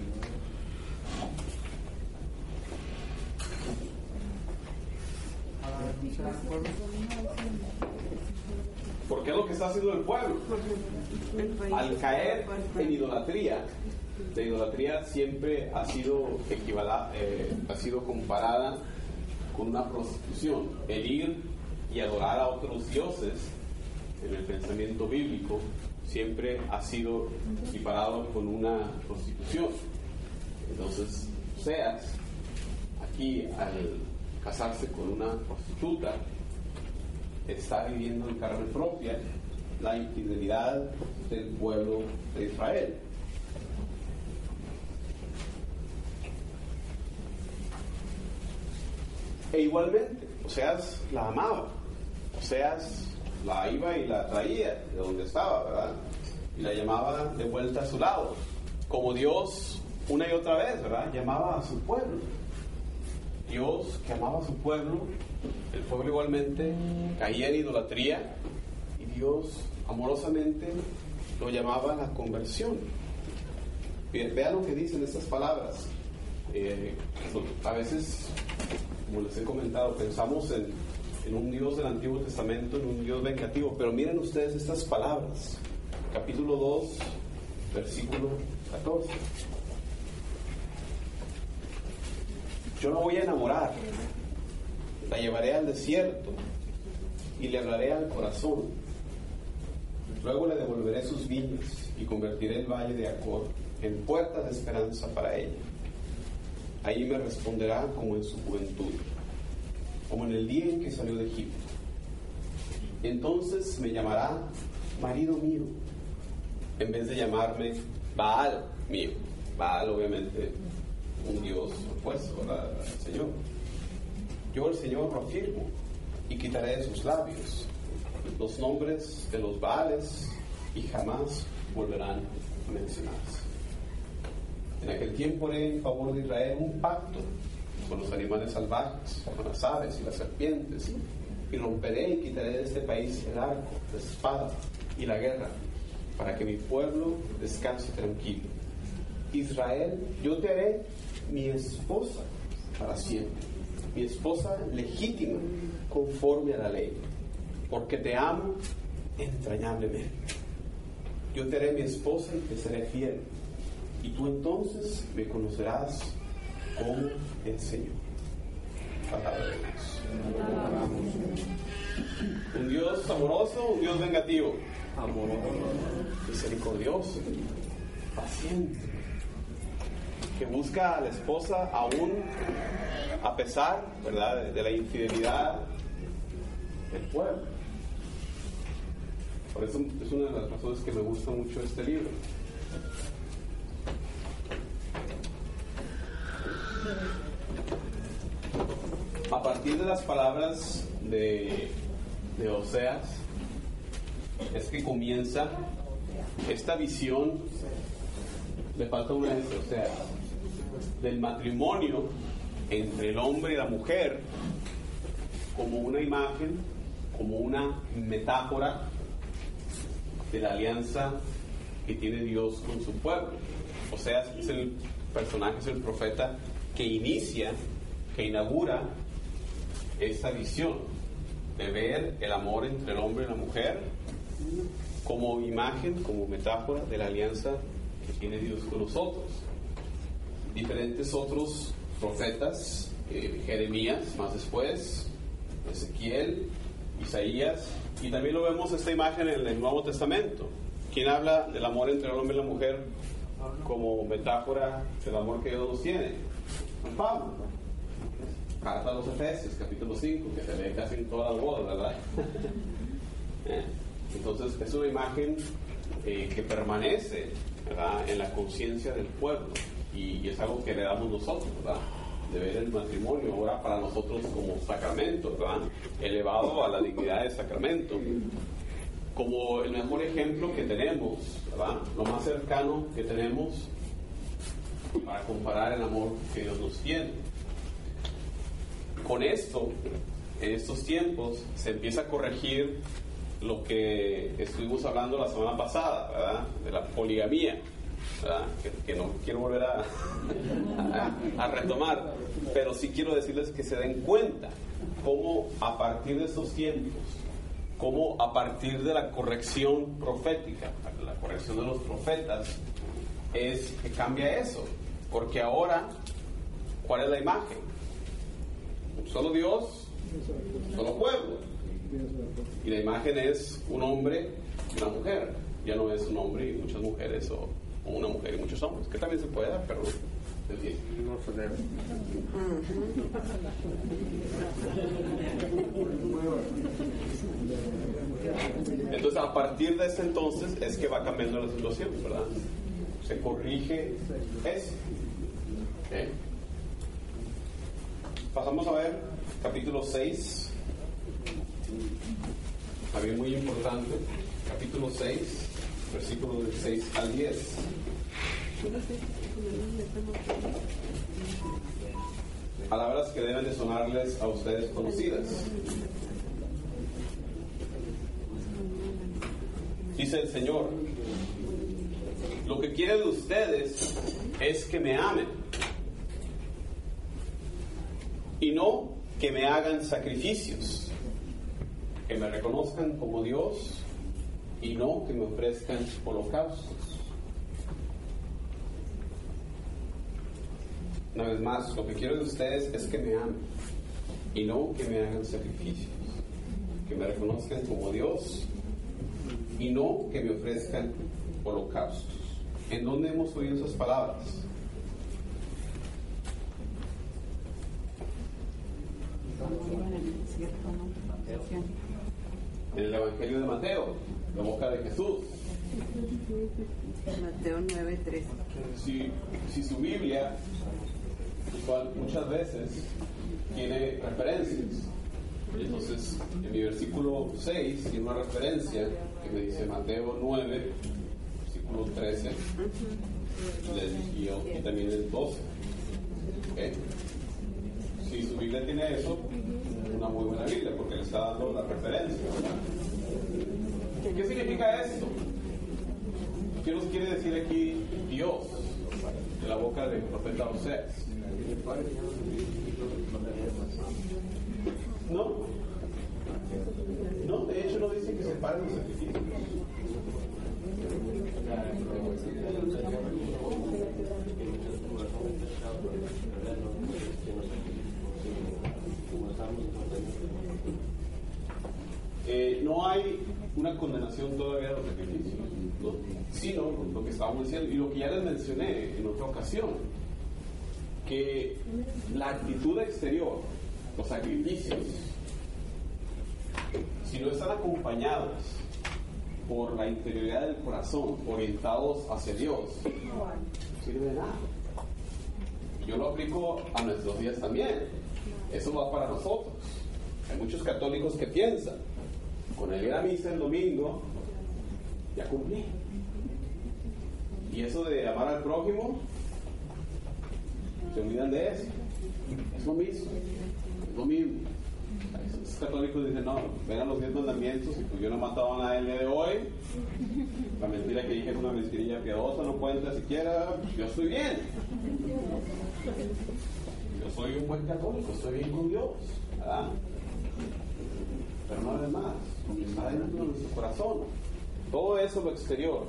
¿Por qué es lo que está haciendo el pueblo? Al caer en idolatría. La idolatría siempre ha sido ha sido comparada con una prostitución. El ir y adorar a otros dioses en el pensamiento bíblico siempre ha sido equiparado con una prostitución. Entonces, Oseas, aquí al casarse con una prostituta, está viviendo en carne propia la infidelidad del pueblo de Israel. E igualmente, Oseas la amaba, Oseas la iba y la traía de donde estaba, ¿verdad? Y la llamaba de vuelta a su lado, como Dios una y otra vez, ¿verdad? Llamaba a su pueblo. Dios que amaba a su pueblo, el pueblo igualmente caía en idolatría y Dios amorosamente lo llamaba a la conversión. Bien, vean lo que dicen estas palabras. A veces, como les he comentado, pensamos en un Dios del Antiguo Testamento, en un Dios vengativo, pero miren ustedes estas palabras. Capítulo 2, versículo 14. Yo la voy a enamorar, la llevaré al desierto y le hablaré al corazón. Luego le devolveré sus viñas y convertiré el valle de Acor en puerta de esperanza para ella. Ahí me responderá como en su juventud, como en el día en que salió de Egipto. Entonces me llamará marido mío, en vez de llamarme Baal mío. Baal, obviamente, un dios opuesto, ¿verdad? Al Señor. Yo, el Señor, lo afirmo y quitaré de sus labios los nombres de los Baales y jamás volverán a mencionarse. En aquel tiempo haré en favor de Israel un pacto con los animales salvajes, con las aves y las serpientes, y romperé y quitaré de este país el arco, la espada y la guerra, para que mi pueblo descanse tranquilo. Israel, yo te haré mi esposa para siempre, mi esposa legítima conforme a la ley, porque te amo entrañablemente. Yo te haré mi esposa y te seré fiel, y tú entonces me conocerás como el Señor. Palabra de Dios. Un Dios amoroso, un Dios vengativo. Amoroso, misericordioso, paciente, que busca a la esposa aún a pesar, ¿verdad?, de la infidelidad del pueblo. Por eso es una de las razones que me gusta mucho este libro. A partir de las palabras de Oseas es que comienza esta visión, le falta una S, o sea, del matrimonio entre el hombre y la mujer como una imagen, como una metáfora de la alianza que tiene Dios con su pueblo. Oseas es el personaje, es el profeta que inicia, que inaugura esta visión de ver el amor entre el hombre y la mujer como imagen, como metáfora de la alianza que tiene Dios con nosotros. Diferentes otros profetas, Jeremías más después, Ezequiel, Isaías, y también lo vemos esta imagen en el Nuevo Testamento. ¿Quién habla del amor entre el hombre y la mujer como metáfora del amor que Dios nos tiene? San Pablo. Carta a los Efesios, capítulo 5, que se lee casi en todas las bodas, ¿verdad? Entonces es una imagen que permanece, ¿verdad?, en la conciencia del pueblo, y es algo que heredamos nosotros, ¿verdad?, de ver el matrimonio ahora para nosotros como sacramento, ¿verdad?, elevado a la dignidad de sacramento, como el mejor ejemplo que tenemos, ¿verdad?, lo más cercano que tenemos para comparar el amor que Dios nos tiene. Con esto, en estos tiempos, se empieza a corregir lo que estuvimos hablando la semana pasada, ¿verdad?, de la poligamía, ¿verdad?, que no quiero volver a retomar, pero sí quiero decirles que se den cuenta cómo a partir de estos tiempos, cómo a partir de la corrección profética, la corrección de los profetas, es que cambia eso, porque ahora, ¿cuál es la imagen? Solo Dios, solo pueblo. Y la imagen es un hombre y una mujer. Ya no es un hombre y muchas mujeres, o una mujer y muchos hombres, que también se puede dar, pero en fin, no se debe. Entonces, a partir de ese entonces es que va cambiando la situación, ¿verdad? Se corrige eso. ¿Okay? Pasamos a ver capítulo 6, también muy importante, capítulo 6, versículos del 6 al 10. Palabras que deben de sonarles a ustedes conocidas. Dice el Señor: lo que quiero de ustedes es que me amen, y no que me hagan sacrificios, que me reconozcan como Dios y no que me ofrezcan holocaustos. Una vez más, lo que quiero de ustedes es que me amen y no que me hagan sacrificios, que me reconozcan como Dios y no que me ofrezcan holocaustos. ¿En dónde hemos oído esas palabras? En el Evangelio de Mateo, la boca de Jesús. Mateo 9:3. Si su Biblia, cual muchas veces tiene referencias, entonces en mi versículo 6 tiene una referencia que me dice Mateo 9, versículo 13, y también el 12. ¿Okay? Si su Biblia tiene eso, una muy buena Biblia, porque le está dando la referencia. ¿Qué significa esto? ¿Qué nos quiere decir aquí Dios de la boca del profeta Oseas? No, de hecho no dice que se paren los sacrificios. No hay una condenación todavía de los sacrificios, ¿no? Sino lo que estábamos diciendo y lo que ya les mencioné en otra ocasión, que la actitud exterior, los sacrificios, si no están acompañados por la interioridad del corazón, orientados hacia Dios, no sirve de nada. Yo lo aplico a nuestros días también. Eso va para nosotros. Hay muchos católicos que piensan, con el ir a misa el domingo, ya cumplí. Y eso de amar al prójimo, se olvidan de eso. Es lo mismo. Es lo mismo. Los católicos dicen, no, vengan los 10 mandamientos y pues yo no he matado a nadie el día de hoy. La mentira que dije es una mentirilla piadosa, no cuenta siquiera, yo estoy bien. Yo soy un buen católico, estoy bien con Dios, ¿verdad? Pero no es más, está dentro de nuestro corazón. Todo eso lo exterior.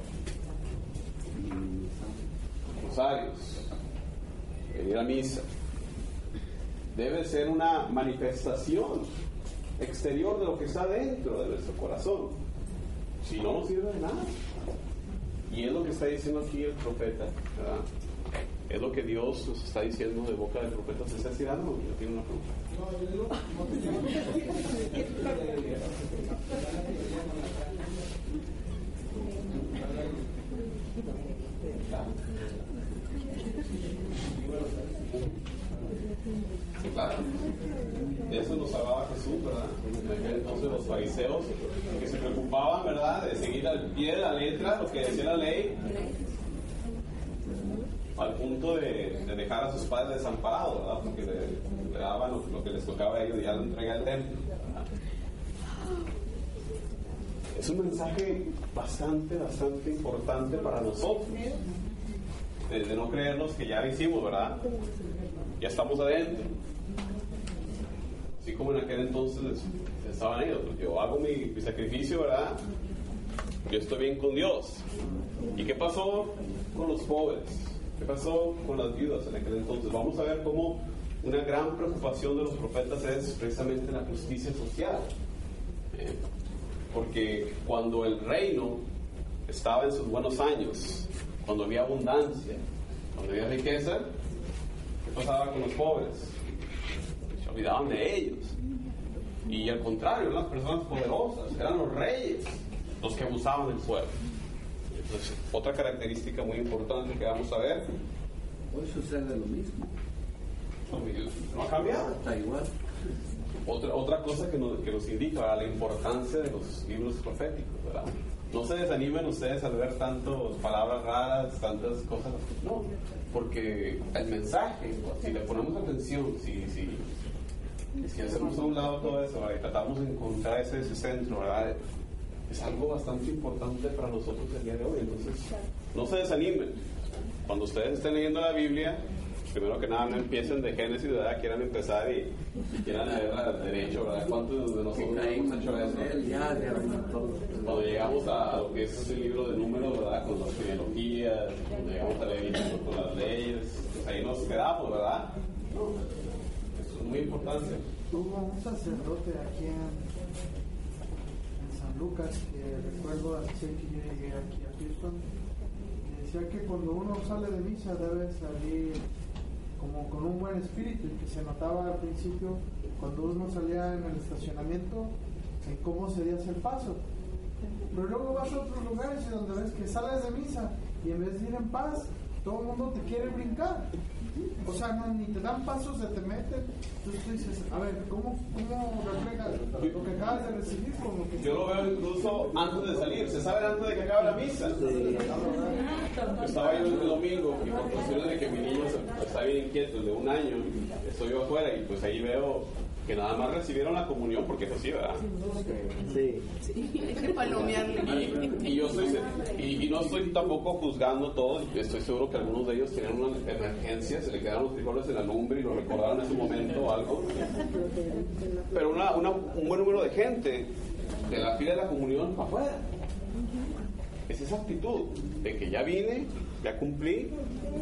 Rosarios, venir a misa, debe ser una manifestación exterior de lo que está dentro de nuestro corazón. Si no, no sirve de nada. Y es lo que está diciendo aquí el profeta, ¿verdad? Es lo que Dios nos está diciendo de boca del profeta. ¿Se está tirando? Yo tengo una pregunta. Claro. De eso nos hablaba Jesús, ¿verdad? En aquel entonces los fariseos que se preocupaban, ¿verdad?, de seguir al pie de la letra lo que decía la ley, al punto de dejar a sus padres desamparados, ¿verdad? Porque le daban lo que les tocaba a ellos y ya le entrega el templo, ¿verdad? Es un mensaje bastante importante para nosotros, de no creernos que ya lo hicimos, ¿verdad? Ya estamos adentro. Así como en aquel entonces estaban ellos, pues yo hago mi sacrificio, ¿verdad? Yo estoy bien con Dios. ¿Y qué pasó con los pobres? ¿Qué pasó con las viudas en aquel entonces? Vamos a ver cómo una gran preocupación de los profetas es precisamente la justicia social. Porque cuando el reino estaba en sus buenos años, cuando había abundancia, cuando había riqueza, ¿qué pasaba con los pobres? Se olvidaban de ellos. Y al contrario, las personas poderosas eran los reyes los que abusaban del pueblo. Entonces, otra característica muy importante que vamos a ver. Hoy sucede lo mismo. No ha cambiado. Está igual. Otra cosa que nos indica la importancia de los libros proféticos, ¿verdad? No se desanimen ustedes al ver tantas palabras raras, tantas cosas. No, porque el mensaje, si le ponemos atención, si hacemos a un lado todo eso, ¿verdad?, y tratamos de encontrar ese centro, ¿verdad?, es algo bastante importante para nosotros el día de hoy. Entonces, no se desanimen. Cuando ustedes estén leyendo la Biblia, primero que nada no empiecen de Génesis, ¿verdad?, quieran empezar y quieran leerla derecho, ¿verdad? ¿Cuántos de nosotros hemos hecho eso? Cuando llegamos a lo que es el libro de Números, ¿verdad?, con las genealogías, cuando llegamos a leer con las leyes, pues ahí nos quedamos, ¿verdad? No, eso es muy importante. Hubo un sacerdote aquí en San Lucas, que recuerdo así que yo llegué aquí a Houston, y decía que cuando uno sale de misa debe salir como con un buen espíritu, y que se notaba al principio cuando uno salía en el estacionamiento en cómo se hace el paso, pero luego vas a otros lugares y donde ves que sales de misa y en vez de ir en paz todo el mundo te quiere brincar, o sea, no, ni te dan pasos, se te meten. Entonces tú dices, a ver, ¿cómo reflejas lo que acabas de recibir con lo que... Yo lo veo incluso antes de salir, se sabe antes de que acabe la misa. Estaba yo el domingo y por cuestiones de que mi niño está bien inquieto, el de 1 año, estoy yo afuera y pues ahí veo que nada más recibieron la comunión, porque es así, ¿verdad? Sí, hay que palomearle. Y yo y no estoy tampoco juzgando todos, estoy seguro que algunos de ellos tenían una emergencia, se le quedaron los frijoles en la lumbre y lo recordaron en ese momento o algo. Pero un buen número de gente de la fila de la comunión para afuera. Es esa actitud de que ya vine, ya cumplí,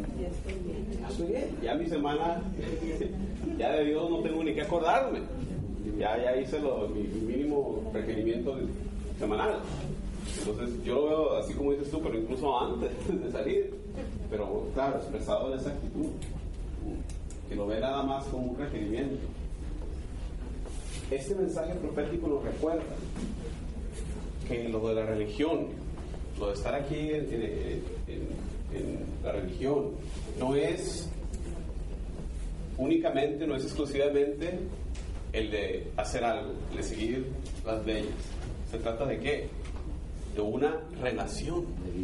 ya estoy bien, ya mi semana, ya de Dios no tengo ni que acordarme, ya hice mi mínimo requerimiento semanal. Entonces yo lo veo así como dices tú, pero incluso antes de salir, pero claro, expresado en esa actitud. que lo ve nada más como un requerimiento. Este mensaje profético nos recuerda que lo de la religión, lo de estar aquí en la religión, no es únicamente, no es exclusivamente el de hacer algo, el de seguir las leyes. ¿Se trata de qué? De una relación.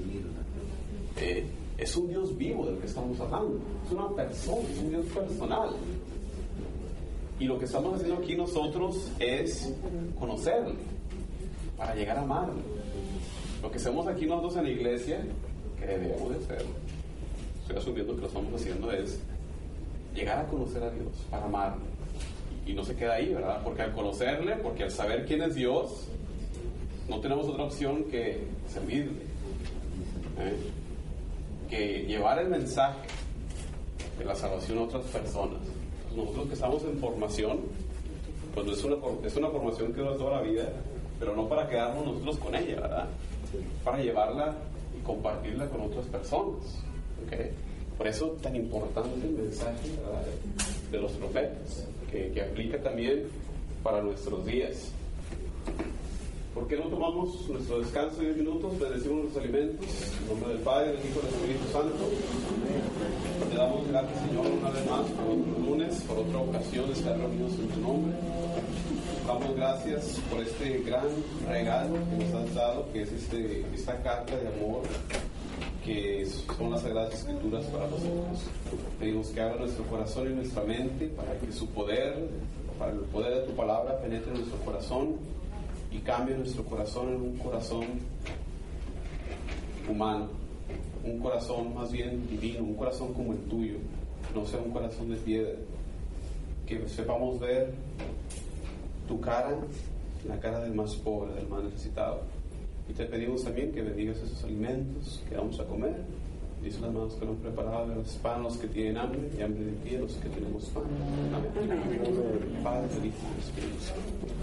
Es un Dios vivo del que estamos hablando. Es una persona, es un Dios personal. Y lo que estamos haciendo aquí nosotros es conocerlo para llegar a amarlo. Lo que hacemos aquí nosotros en la iglesia, que debemos de hacer, estoy asumiendo que lo estamos haciendo, es llegar a conocer a Dios para amarlo. Y no se queda ahí, ¿verdad? Porque al conocerle, porque al saber quién es Dios, no tenemos otra opción que servirle. Que llevar el mensaje de la salvación a otras personas. Nosotros que estamos en formación, pues es una formación que dura toda la vida, pero no para quedarnos nosotros con ella, ¿verdad? Para llevarla y compartirla con otras personas. ¿Okay? Por eso tan importante el mensaje, ¿verdad?, de los profetas, que aplica también para nuestros días. ¿Por qué no tomamos nuestro descanso de 10 minutos? Bendecimos los alimentos. En nombre del Padre, del Hijo y del Espíritu Santo. Te damos gracias, Señor, una vez más por otro lunes, por otra ocasión de estar reunidos en tu nombre. Damos gracias por este gran regalo que nos has dado, que es esta carta de amor, que son las Sagradas Escrituras para nosotros. Pedimos que abra nuestro corazón y nuestra mente para que su poder, para el poder de tu palabra, penetre en nuestro corazón y cambie nuestro corazón en un corazón humano, un corazón más bien divino, un corazón como el tuyo, no sea un corazón de piedra. Que sepamos ver tu cara, la cara del más pobre, del más necesitado. Y te pedimos también que bendigas esos alimentos que vamos a comer. Dice las manos que lo han preparado, los pan los que tienen hambre y hambre de ti, los que tenemos pan. Amén. Padre, Hijo y Espíritu Santo.